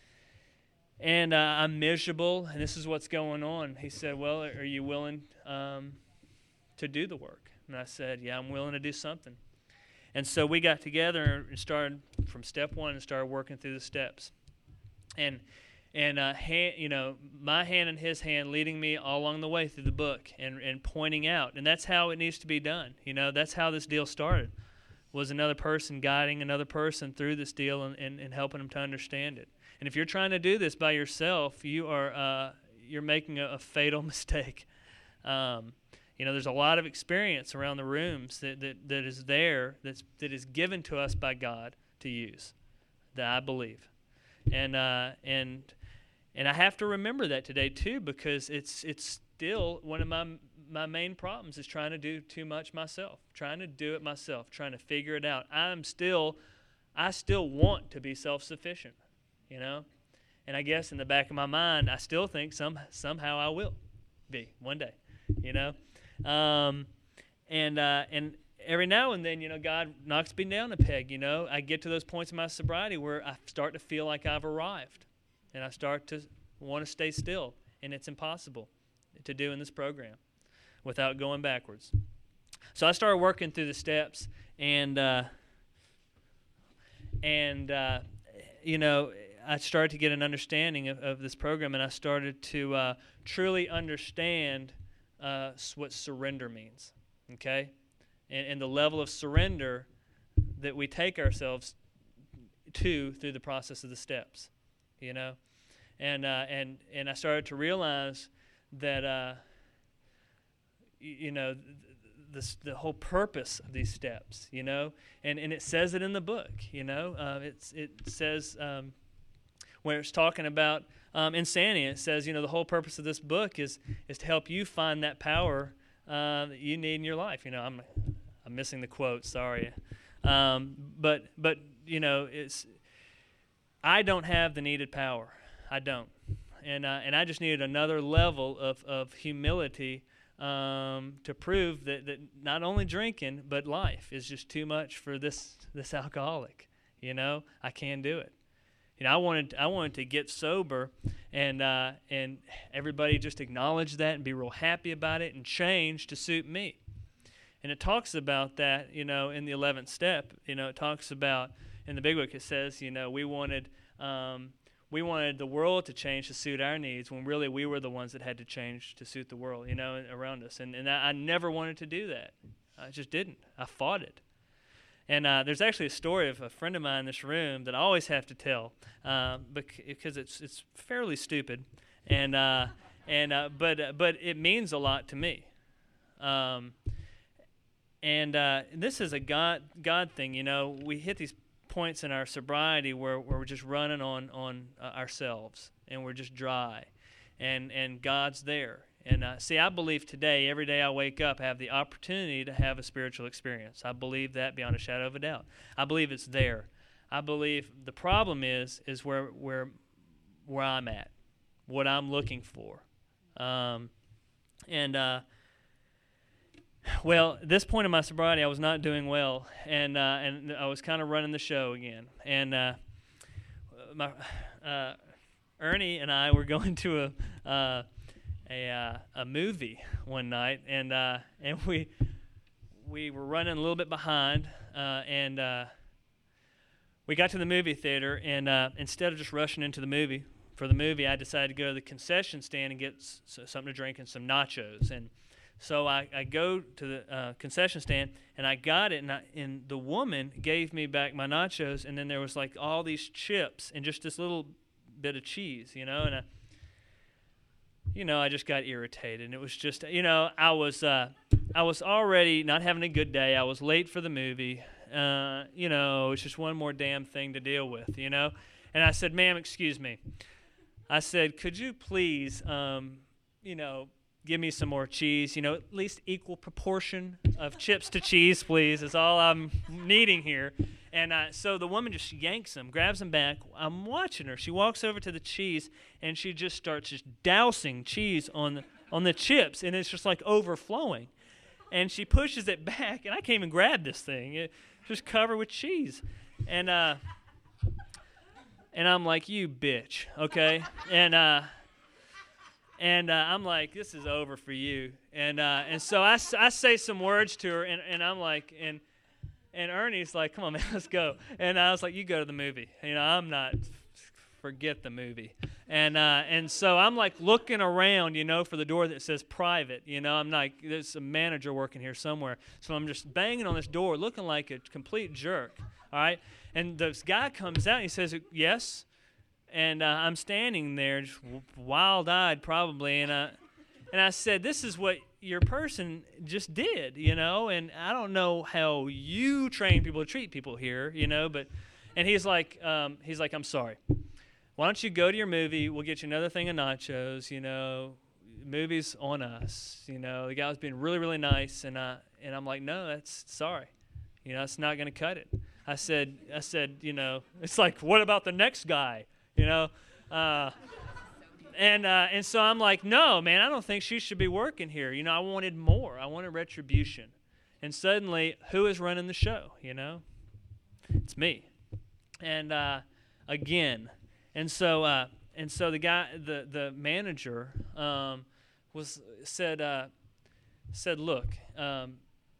and uh, I'm miserable, and this is what's going on. He said, well, are you willing um, to do the work? And I said, yeah, I'm willing to do something. And so we got together and started from step one and started working through the steps. And And, uh, hand, you know, my hand and his hand leading me all along the way through the book and, and pointing out. And that's how it needs to be done. You know, that's how this deal started, was another person guiding another person through this deal and, and, and helping them to understand it. And if you're trying to do this by yourself, you are uh, you're making a, a fatal mistake. Um, you know, there's a lot of experience around the rooms that, that, that is there, that's, that is given to us by God to use, that I believe. And uh, and... And I have to remember that today too, because it's it's still one of my my main problems is trying to do too much myself, trying to do it myself, trying to figure it out. I'm still, I still want to be self-sufficient, you know. And I guess in the back of my mind, I still think some somehow I will be one day, you know. Um, and uh, and every now and then, you know, God knocks me down a peg. You know, I get to those points in my sobriety where I start to feel like I've arrived. And I start to want to stay still, and it's impossible to do in this program without going backwards. So I started working through the steps, and uh, and uh, you know, I started to get an understanding of, of this program, and I started to uh, truly understand uh, what surrender means, okay? And, and the level of surrender that we take ourselves to through the process of the steps, you know? And uh, and and I started to realize that, uh, y- you know, th- this, the whole purpose of these steps, you know? And and it says it in the book, you know? Uh, it's it says... Um, where it's talking about um, insanity. It says, you know, the whole purpose of this book is is to help you find that power uh, that you need in your life. You know, I'm I'm missing the quote. Sorry, um, but but you know, it's I don't have the needed power. I don't, and uh, and I just needed another level of of humility um, to prove that that not only drinking but life is just too much for this this alcoholic. You know, I can do it. You know, I wanted I wanted to get sober, and uh, and everybody just acknowledge that and be real happy about it and change to suit me. And it talks about that, you know, in the eleventh step. You know, it talks about in the big book. It says, you know, we wanted um, we wanted the world to change to suit our needs, when really we were the ones that had to change to suit the world, you know, around us. And and I, I never wanted to do that. I just didn't. I fought it. And uh, there's actually a story of a friend of mine in this room that I always have to tell uh, because it's it's fairly stupid, and uh, and uh, but uh, but it means a lot to me. Um, and uh, this is a God God thing, you know. We hit these points in our sobriety where, where we're just running on on uh, ourselves, and we're just dry, and and God's there. And uh, see, I believe today, every day I wake up, I have the opportunity to have a spiritual experience. I believe that beyond a shadow of a doubt. I believe it's there. I believe the problem is is where where where I'm at, what I'm looking for. Um, and uh, well, at this point in my sobriety, I was not doing well, and uh, and I was kind of running the show again. And uh, my uh, Ernie and I were going to a. Uh, A, uh, a movie one night, and uh, and we we were running a little bit behind, uh, and uh, we got to the movie theater, and uh, instead of just rushing into the movie for the movie, I decided to go to the concession stand and get s- something to drink and some nachos. And so I, I go to the uh, concession stand, and I got it, and, I, and the woman gave me back my nachos, and then there was like all these chips and just this little bit of cheese, you know, and I You know, I just got irritated, and it was just, you know, I was, uh, I was already not having a good day. I was late for the movie. Uh, you know, it's just one more damn thing to deal with, you know. And I said, "Ma'am, excuse me." I said, "Could you please, um, you know, give me some more cheese? You know, at least equal proportion of chips to cheese, please. Is all I'm needing here." And uh, so the woman just yanks them, grabs them back. I'm watching her. She walks over to the cheese, and she just starts just dousing cheese on the, on the chips, and it's just like overflowing. And she pushes it back, and I can't even grab this thing. It's just covered with cheese. And uh, and I'm like, "You bitch," okay? And uh, and uh, I'm like, "This is over for you." And uh, and so I, I say some words to her, and, and I'm like, and. And Ernie's like, "Come on, man, let's go." And I was like, "You go to the movie. You know, I'm not, forget the movie." And uh, and so I'm like looking around, you know, for the door that says private. You know, I'm like, there's a manager working here somewhere. So I'm just banging on this door, looking like a complete jerk. All right. And this guy comes out and he says, "Yes." And uh, I'm standing there, just wild-eyed probably. And, uh, and I said, "This is what your person just did, you know, and I don't know how you train people to treat people here, you know, but," and he's like, um, he's like, "I'm sorry. Why don't you go to your movie? We'll get you another thing of nachos, you know, movie's on us, you know." The guy was being really, really nice, and I, and I'm like, "No, that's, sorry, you know, it's not going to cut it." I said, I said, you know, it's like, "What about the next guy, you know?" Uh, And uh, and so I'm like, "No, man, I don't think she should be working here. You know, I wanted more. I wanted retribution." And suddenly, who is running the show, you know? It's me. And uh, again, and so uh, and so the guy, the the manager, um, was said uh, said, "Look, um,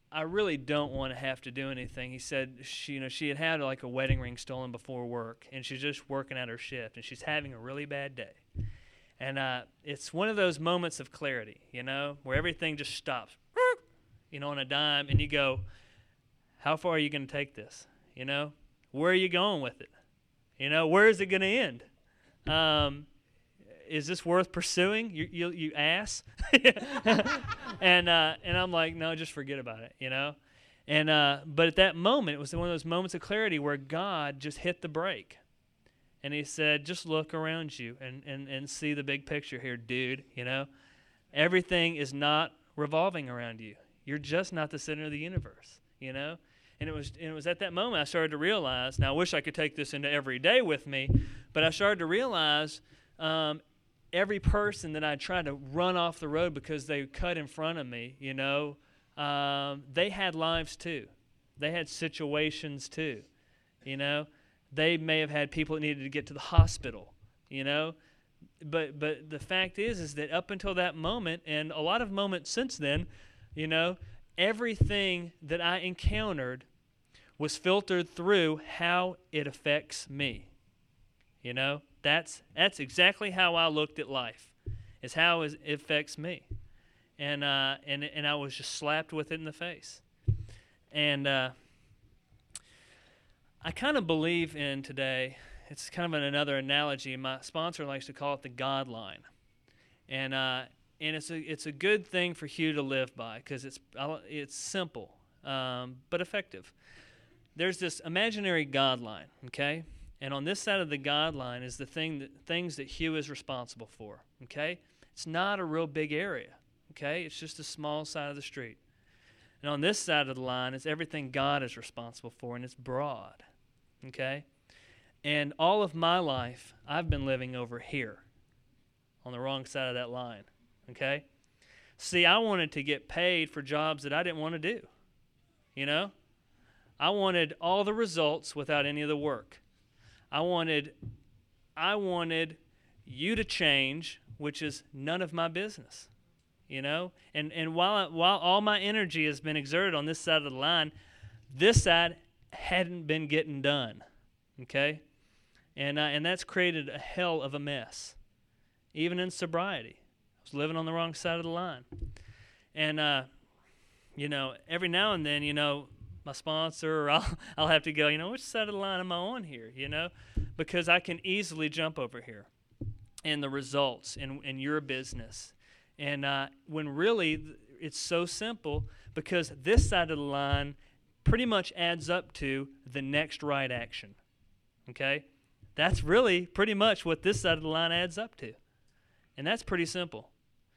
I really don't want to have to do anything. He said, she, you know, she had had like a wedding ring stolen before work, and she's just working at her shift, and she's having a really bad day. And uh, it's one of those moments of clarity, you know, where everything just stops, you know, on a dime, and you go, how far are you going to take this? You know, where are you going with it? You know, where is it going to end? Um, is this worth pursuing? You, you, you ass. and uh, and I'm like, no, just forget about it, you know. And uh, but at that moment, it was one of those moments of clarity where God just hit the brake. And he said, just look around you and, and, and see the big picture here, dude, you know. Everything is not revolving around you. You're just not the center of the universe, you know. And it was and it was at that moment I started to realize, now I wish I could take this into every day with me, but I started to realize um, every person that I tried to run off the road because they cut in front of me, you know, um, they had lives too. They had situations too, you know. They may have had people that needed to get to the hospital, you know. But but the fact is, is that up until that moment, and a lot of moments since then, you know, everything that I encountered was filtered through how it affects me. You know, that's that's exactly how I looked at life, is how it affects me. And uh, and and I was just slapped with it in the face. And uh, I kind of believe in today, it's kind of an, another analogy. My sponsor likes to call it the God line. And uh, and it's a it's a good thing for Hugh to live by because it's it's simple um, but effective. There's this imaginary God line, okay? And on this side of the God line is the thing that things that Hugh is responsible for, okay? It's not a real big area, okay? It's just a small side of the street. And on this side of the line is everything God is responsible for, and it's broad, okay? And all of my life, I've been living over here on the wrong side of that line, okay? See, I wanted to get paid for jobs that I didn't want to do, you know? I wanted all the results without any of the work. I wanted, I wanted you to change, which is none of my business. You know, and and while I, while all my energy has been exerted on this side of the line, this side hadn't been getting done, okay, and uh, and that's created a hell of a mess, even in sobriety. I was living on the wrong side of the line, and uh, you know, every now and then, you know, my sponsor or I'll I'll have to go, you know, which side of the line am I on here, you know, because I can easily jump over here, and the results in in your business. And uh, when really it's so simple because this side of the line pretty much adds up to the next right action, okay? That's really pretty much what this side of the line adds up to. And that's pretty simple.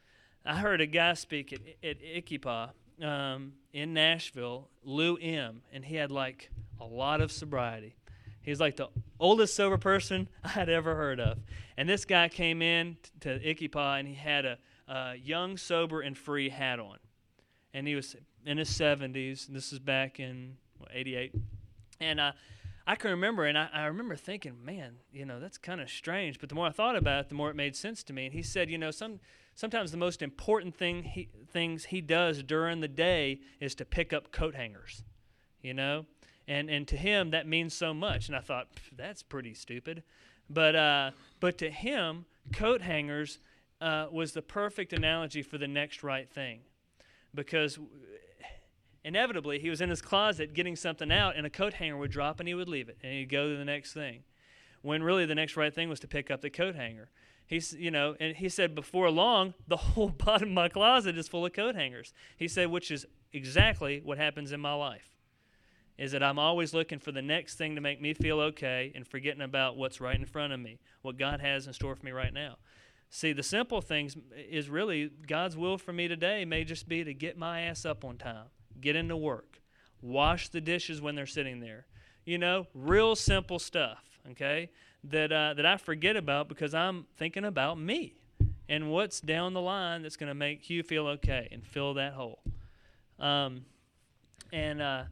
I heard a guy speak at, at Ikipa um, in Nashville, Lou M., and he had like a lot of sobriety. He was like the oldest sober person I had ever heard of. And this guy came in t- to Ikipa and he had a Uh, young, sober, and free hat on. And he was in his seventies. And this is back in what, eighty-eight. And uh, I can remember, and I, I remember thinking, man, you know, that's kind of strange. But the more I thought about it, the more it made sense to me. And he said, you know, some sometimes the most important thing he, things he does during the day is to pick up coat hangers, you know. And and to him, that means so much. And I thought, that's pretty stupid. But uh, but to him, coat hangers Uh, was the perfect analogy for the next right thing, because inevitably he was in his closet getting something out and a coat hanger would drop and he would leave it and he'd go to the next thing, when really the next right thing was to pick up the coat hanger. He's, you know, and he said before long the whole bottom of my closet is full of coat hangers. He said, which is exactly what happens in my life, is that I'm always looking for the next thing to make me feel okay and forgetting about what's right in front of me, what God has in store for me right now. See, the simple things is really God's will for me today may just be to get my ass up on time, get into work, wash the dishes when they're sitting there. You know, real simple stuff, okay, that uh, that I forget about because I'm thinking about me and what's down the line that's going to make you feel okay and fill that hole. Um, and uh,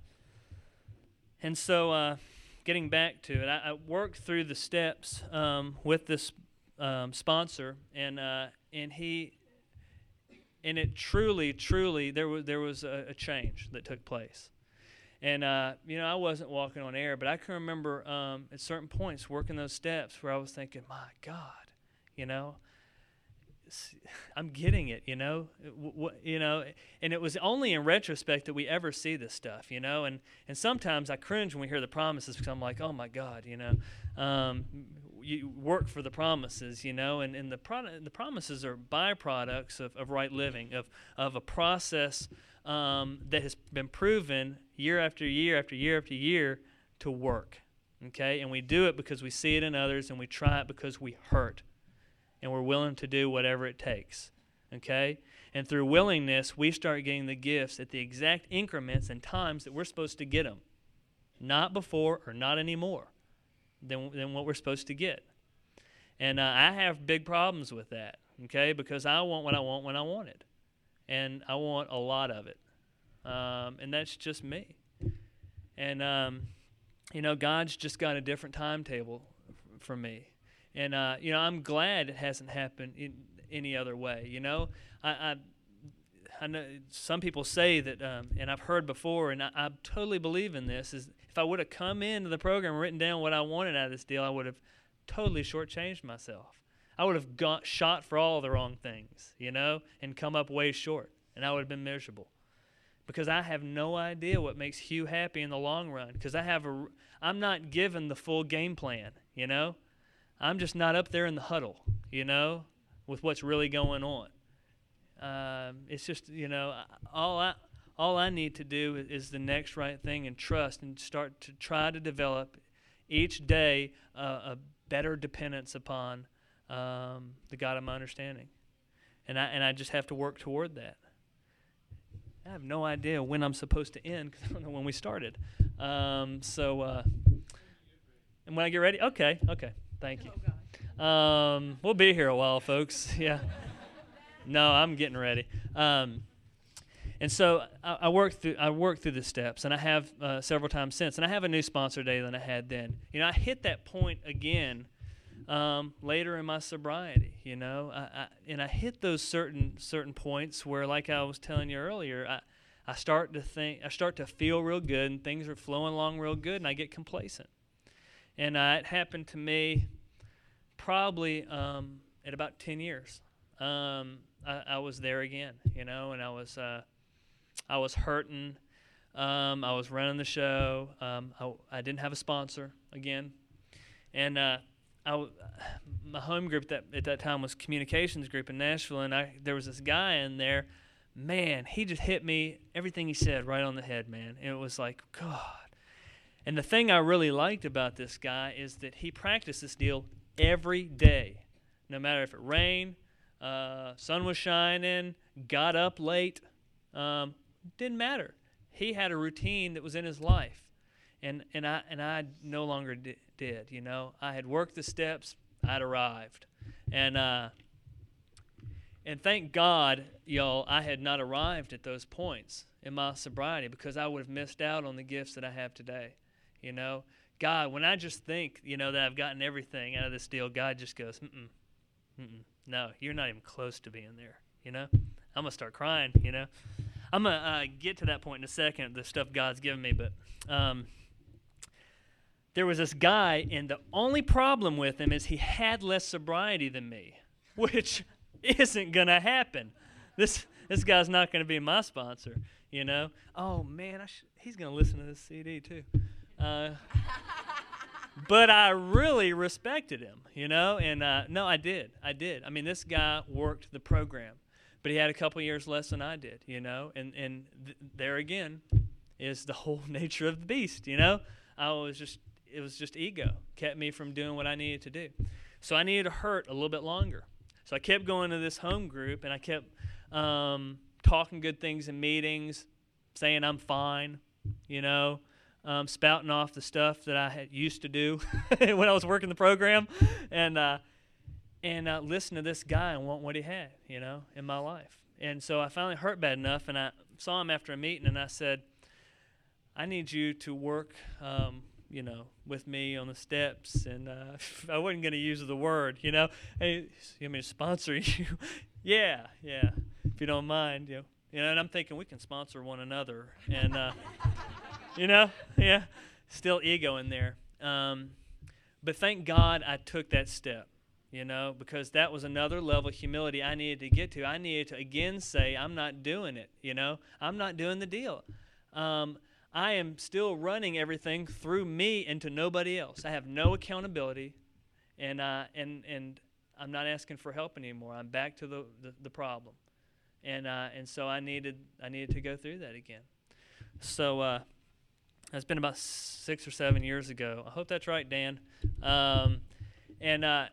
and so uh, getting back to it, I, I worked through the steps um, with this Um, sponsor, and uh, and he and it truly, truly, there was there was a, a change that took place. And, uh, you know, I wasn't walking on air, but I can remember um, at certain points working those steps where I was thinking, my God, you know, I'm getting it, you know, w- w- you know, and it was only in retrospect that we ever see this stuff, you know, and, and sometimes I cringe when we hear the promises because I'm like, oh, my God, you know, um, you work for the promises, you know, and, and the, pro- the promises are byproducts of, of right living, of, of a process Um, that has been proven year after year after year after year to work, okay? And we do it because we see it in others, and we try it because we hurt, and we're willing to do whatever it takes, okay? And through willingness, we start getting the gifts at the exact increments and times that we're supposed to get them, not before or not any more than, than what we're supposed to get. And uh, I have big problems with that, okay, because I want what I want when I want it. And I want a lot of it. Um, and that's just me. And, um, you know, God's just got a different timetable f- for me. And, uh, you know, I'm glad it hasn't happened in any other way. You know, I, I, I know some people say that, um, and I've heard before, and I, I totally believe in this, is if I would have come into the program and written down what I wanted out of this deal, I would have totally shortchanged myself. I would have got shot for all the wrong things, you know, and come up way short, and I would have been miserable. Because I have no idea what makes Hugh happy in the long run. Because I have a, I'm not given the full game plan, you know. I'm just not up there in the huddle, you know, with what's really going on. Um, it's just, you know, all I all I need to do is the next right thing and trust and start to try to develop each day uh, a better dependence upon Um, the God of my understanding. And I and I just have to work toward that. I have no idea when I'm supposed to end because I don't know when we started. Um, so, uh, and when I get ready? Okay, okay. Thank you. Um, we'll be here a while, folks. Yeah. No, I'm getting ready. Um, and so I, I work through I work through the steps, and I have uh, several times since. And I have a new sponsor today than I had then. You know, I hit that point again Um, later in my sobriety, you know, I, I, and I hit those certain certain points where, like I was telling you earlier, I, I start to think, I start to feel real good, and things are flowing along real good, and I get complacent. And uh, it happened to me probably um, at about ten years. Um, I, I was there again, you know, and I was uh, I was hurting. Um, I was running the show. Um, I, I didn't have a sponsor again, and uh, I, my home group that at that time was Communications Group in Nashville, and I there was this guy in there. Man, he just hit me, everything he said, right on the head, man. And it was like, God. And the thing I really liked about this guy is that he practiced this deal every day, no matter if it rained, uh, sun was shining, got up late, um, didn't matter. He had a routine that was in his life, and and I and I no longer di- did. You know, I had worked the steps, I'd arrived, and uh, and thank God, y'all, I had not arrived at those points in my sobriety because I would have missed out on the gifts that I have today. You know, God, when I just think, you know, that I've gotten everything out of this deal, God just goes, mm-mm, mm-mm, no, you're not even close to being there, you know. I'm going to start crying, you know. I'm going to uh, get to that point in a second, the stuff God's given me, but um, there was this guy, and the only problem with him is he had less sobriety than me, which isn't going to happen. This this guy's not going to be my sponsor, you know. Oh, man, I sh- he's going to listen to this C D, too. Uh, but I really respected him, you know, and uh, no, I did. I did. I mean, this guy worked the program, but he had a couple years less than I did, you know, and, and th- there again is the whole nature of the beast, you know. I was just, it was just ego, kept me from doing what I needed to do. So I needed to hurt a little bit longer. So I kept going to this home group, and I kept um, talking good things in meetings, saying I'm fine, you know. Um, spouting off the stuff that I had used to do when I was working the program, and uh, and uh, listen to this guy and want what he had, you know, in my life. And so I finally hurt bad enough, and I saw him after a meeting, and I said, I need you to work, um, you know, with me on the steps. And uh, I wasn't going to use the word, you know. Hey, you want me to sponsor you? yeah, yeah. you don't mind, you know. You know, and I'm thinking we can sponsor one another, and uh, you know, yeah, still ego in there. Um, but thank God I took that step, you know, because that was another level of humility I needed to get to. I needed to again say, I'm not doing it, you know, I'm not doing the deal. Um, I am still running everything through me and to nobody else. I have no accountability, and uh, and and I'm not asking for help anymore. I'm back to the the, the problem. And uh, and so I needed I needed to go through that again. So uh, it's been about six or seven years ago. I hope that's right, Dan. Um, and uh,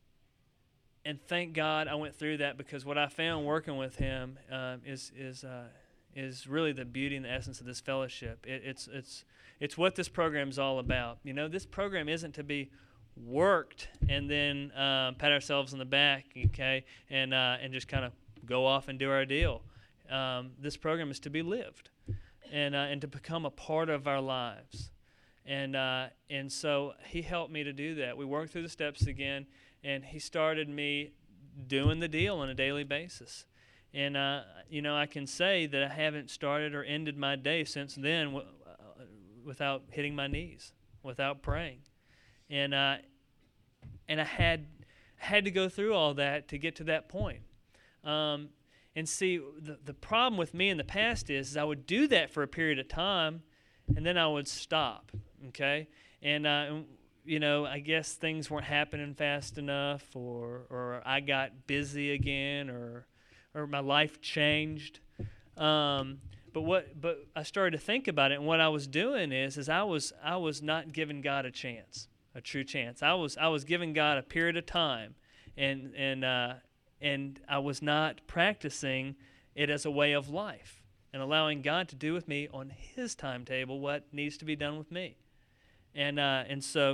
and thank God I went through that, because what I found working with him uh, is is uh, is really the beauty and the essence of this fellowship. It, it's it's it's what this program is all about. You know, this program isn't to be worked and then uh, pat ourselves on the back, okay, and uh, and just kind of go off and do our deal. Um, this program is to be lived, and uh, and to become a part of our lives, and uh, and so he helped me to do that. We worked through the steps again, and he started me doing the deal on a daily basis. And uh, you know, I can say that I haven't started or ended my day since then w- uh, without hitting my knees, without praying, and uh, and I had had to go through all that to get to that point. Um, and see, the, the problem with me in the past is, is I would do that for a period of time, and then I would stop, okay? And, uh, and, you know, I guess things weren't happening fast enough, or or I got busy again, or or my life changed. Um, but what? But I started to think about it, and what I was doing is, is I was I was not giving God a chance, a true chance. I was I was giving God a period of time, and and. Uh, And I was not practicing it as a way of life and allowing God to do with me on his timetable what needs to be done with me. And uh, and so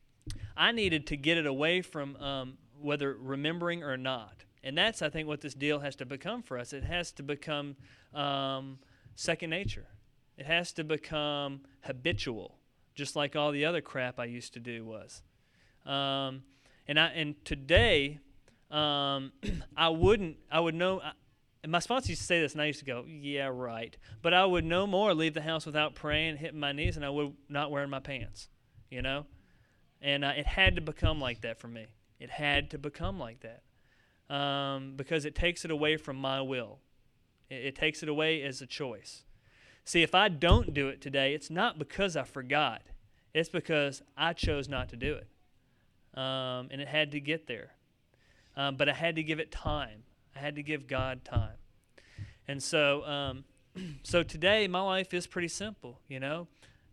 I needed to get it away from um, whether remembering or not. And that's, I think, what this deal has to become for us. It has to become um, second nature. It has to become habitual, just like all the other crap I used to do was. Um, and I and today... Um, I wouldn't, I would know, I, and my sponsor used to say this, and I used to go, yeah, right. But I would no more leave the house without praying, hitting my knees, and I would not wearing my pants, you know? And uh, it had to become like that for me. It had to become like that. Um, because it takes it away from my will. It, it takes it away as a choice. See, if I don't do it today, it's not because I forgot. It's because I chose not to do it. Um, and it had to get there. Um, but I had to give it time. I had to give God time. And so um, so today my life is pretty simple, you know.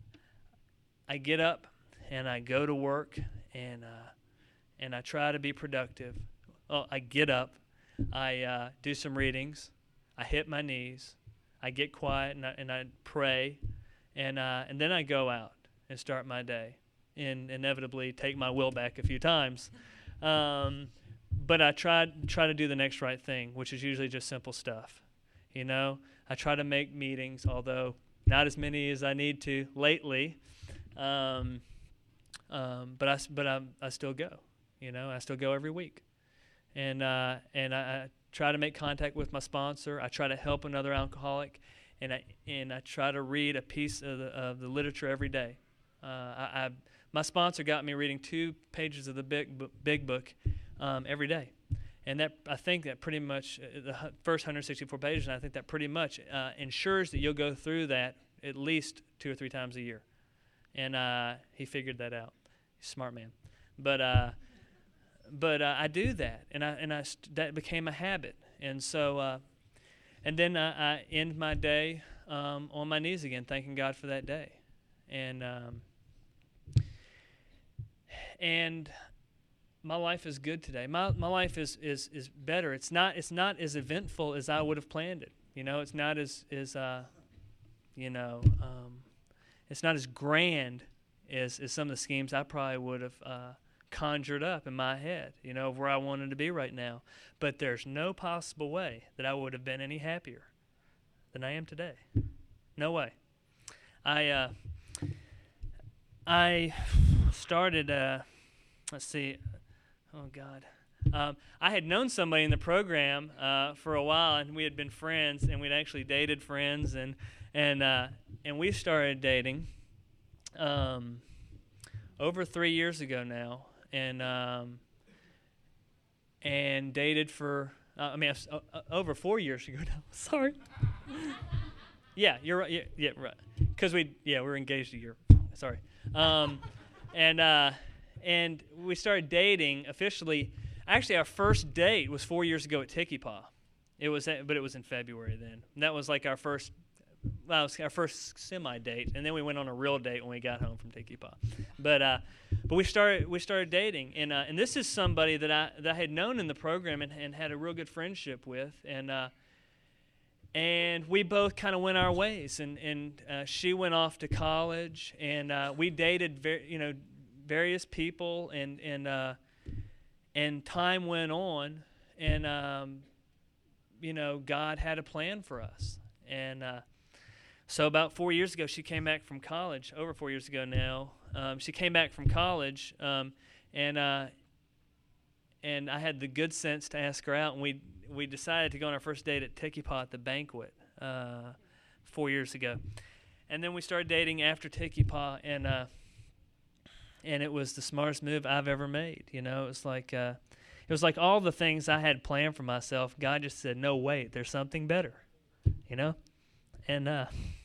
I get up and I go to work, and uh, and I try to be productive. Well, I get up, I uh, do some readings, I hit my knees, I get quiet, and I, and I pray, and uh, and then I go out and start my day, and inevitably take my will back a few times. Um But I try try to do the next right thing, which is usually just simple stuff. You know, I try to make meetings, although not as many as I need to lately. Um, um, but I but I I still go. You know, I still go every week, and uh, and I, I try to make contact with my sponsor. I try to help another alcoholic, and I and I try to read a piece of the of the literature every day. Uh, I, I my sponsor got me reading two pages of the big book, big book. Um, every day, and that I think that pretty much uh, the first one hundred sixty-four pages, and I think that pretty much uh, ensures that you'll go through that at least two or three times a year. And uh, he figured that out. He's a smart man, but uh, but uh, I do that, and I and I st- that became a habit, and so uh, and then I, I end my day um, on my knees again, thanking God for that day, and um, and. My life is good today. My my life is, is, is better. It's not it's not as eventful as I would have planned it. You know, it's not as as uh, you know, um, it's not as grand as, as some of the schemes I probably would have uh, conjured up in my head. You know, of where I wanted to be right now. But there's no possible way that I would have been any happier than I am today. No way. I uh, I started. Uh, let's see. Oh, God. Um, I had known somebody in the program uh, for a while, and we had been friends, and we'd actually dated friends, and and uh, and we started dating um, over three years ago now, and um, and dated for uh, I mean uh, uh, over four years ago now. Sorry. yeah, you're right. Yeah, yeah right. Because we yeah we were engaged a year. Sorry. Um, and uh, and we started dating officially. Actually, our first date was four years ago at Tiki Pa. It was, but it was in February then. And that was like our first, well, it was our first semi-date, and then we went on a real date when we got home from Tiki Pa. But uh, but we started we started dating, and uh, and this is somebody that I that I had known in the program and, and had a real good friendship with, and uh, and we both kind of went our ways, and and uh, she went off to college, and uh, we dated ver- you know various people, and and. Uh, And time went on, and, um, you know, God had a plan for us. And uh, so about four years ago, she came back from college, over four years ago now. Um, she came back from college, um, and uh, and I had the good sense to ask her out, and we we decided to go on our first date at Tiki Pa at the banquet uh, four years ago. And then we started dating after Tiki Pa, and... Uh, And it was the smartest move I've ever made. You know, it was like uh, it was like all the things I had planned for myself. God just said, "No, wait, there's something better." You know, and uh,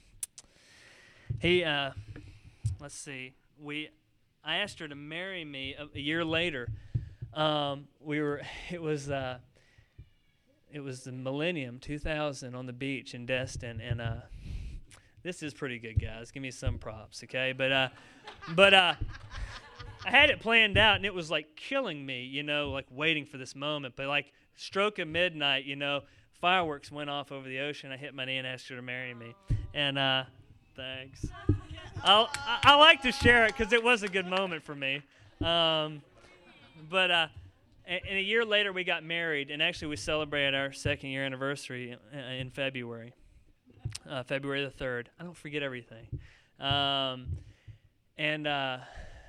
he, uh, let's see, we, I asked her to marry me a, a year later. Um, we were, it was, uh, it was the Millennium two thousand on the beach in Destin, and uh, this is pretty good, guys. Give me some props, okay? But, uh, but. Uh, I had it planned out, and it was like killing me, you know, like waiting for this moment. But like stroke of midnight, you know, fireworks went off over the ocean. I hit my knee and asked her to marry me. And uh, thanks. I'll, I, I like to share it because it was a good moment for me. Um, but uh, and, and a year later, we got married, and actually we celebrated our second year anniversary in, in February, uh, February the third. I don't forget everything. Um, and... Uh,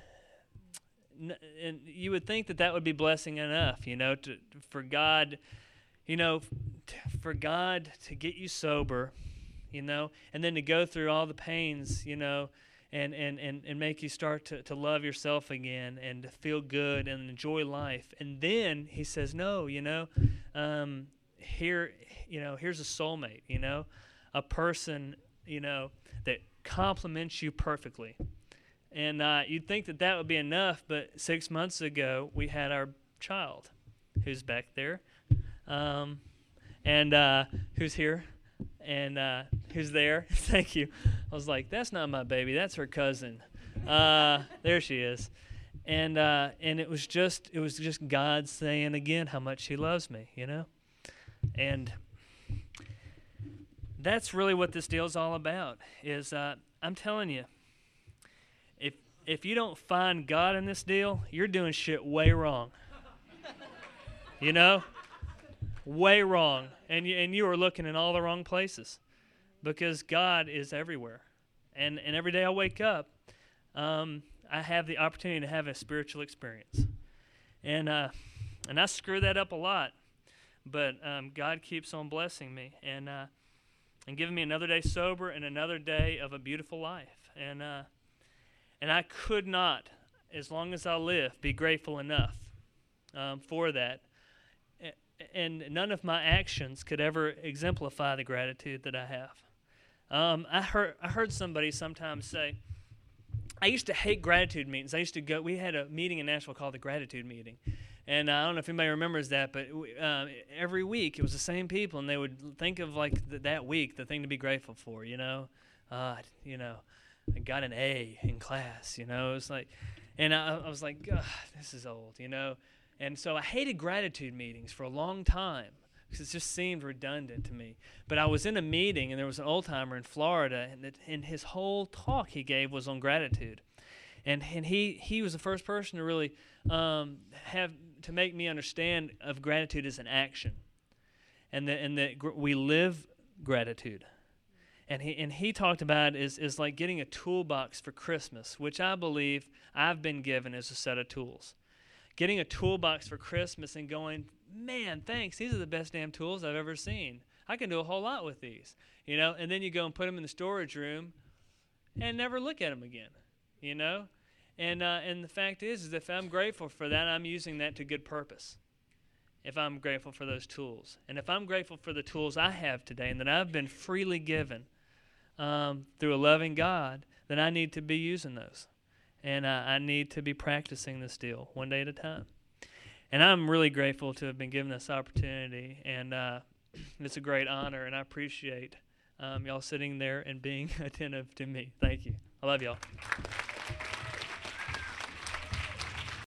And you would think that that would be blessing enough, you know, to for God, you know, for God to get you sober, you know, and then to go through all the pains, you know, and, and, and, and make you start to, to love yourself again and to feel good and enjoy life. And then he says, no, you know, um, here, you know, here's a soulmate, you know, a person, you know, that complements you perfectly. And uh, you'd think that that would be enough, but six months ago, we had our child, who's back there, um, and uh, who's here, and uh, who's there. Thank you. I was like, that's not my baby. That's her cousin. Uh, there she is. And uh, and it was just it was just God saying again how much he loves me, you know? And that's really what this deal's all about, is uh, I'm telling you, If if you don't find God in this deal, you're doing shit way wrong. You know? Way wrong. And you, and you are looking in all the wrong places. Because God is everywhere. And and every day I wake up, um, I have the opportunity to have a spiritual experience. And uh, and I screw that up a lot. But um, God keeps on blessing me and uh, and giving me another day sober and another day of a beautiful life. And uh And I could not, as long as I live, be grateful enough um, for that. And none of my actions could ever exemplify the gratitude that I have. Um, I heard I heard somebody sometimes say, I used to hate gratitude meetings. I used to go, we had a meeting in Nashville called the Gratitude Meeting. And uh, I don't know if anybody remembers that, but uh, every week it was the same people, and they would think of like th- that week, the thing to be grateful for, you know. Uh, you know. I got an A in class, you know. It's like, and I, I was like, God, this is old, you know. And so I hated gratitude meetings for a long time because it just seemed redundant to me. But I was in a meeting, and there was an old timer in Florida, and, it, and his whole talk he gave was on gratitude. And and he, he was the first person to really um, have to make me understand of gratitude as an action, and that and that gr- we live gratitude. And he and he talked about it is is like getting a toolbox for Christmas, which I believe I've been given as a set of tools. getting a toolbox for Christmas and going, man, thanks, these are the best damn tools I've ever seen. I can do a whole lot with these, you know, and then you go and put them in the storage room and never look at them again, you know. And uh, and the fact is, is if I'm grateful for that, I'm using that to good purpose. If I'm grateful for those tools. And if I'm grateful for the tools I have today and that I've been freely given um, through a loving God, then I need to be using those. And uh, I need to be practicing this deal one day at a time. And I'm really grateful to have been given this opportunity. And uh, it's a great honor, and I appreciate um, y'all sitting there and being attentive to me. Thank you. I love y'all.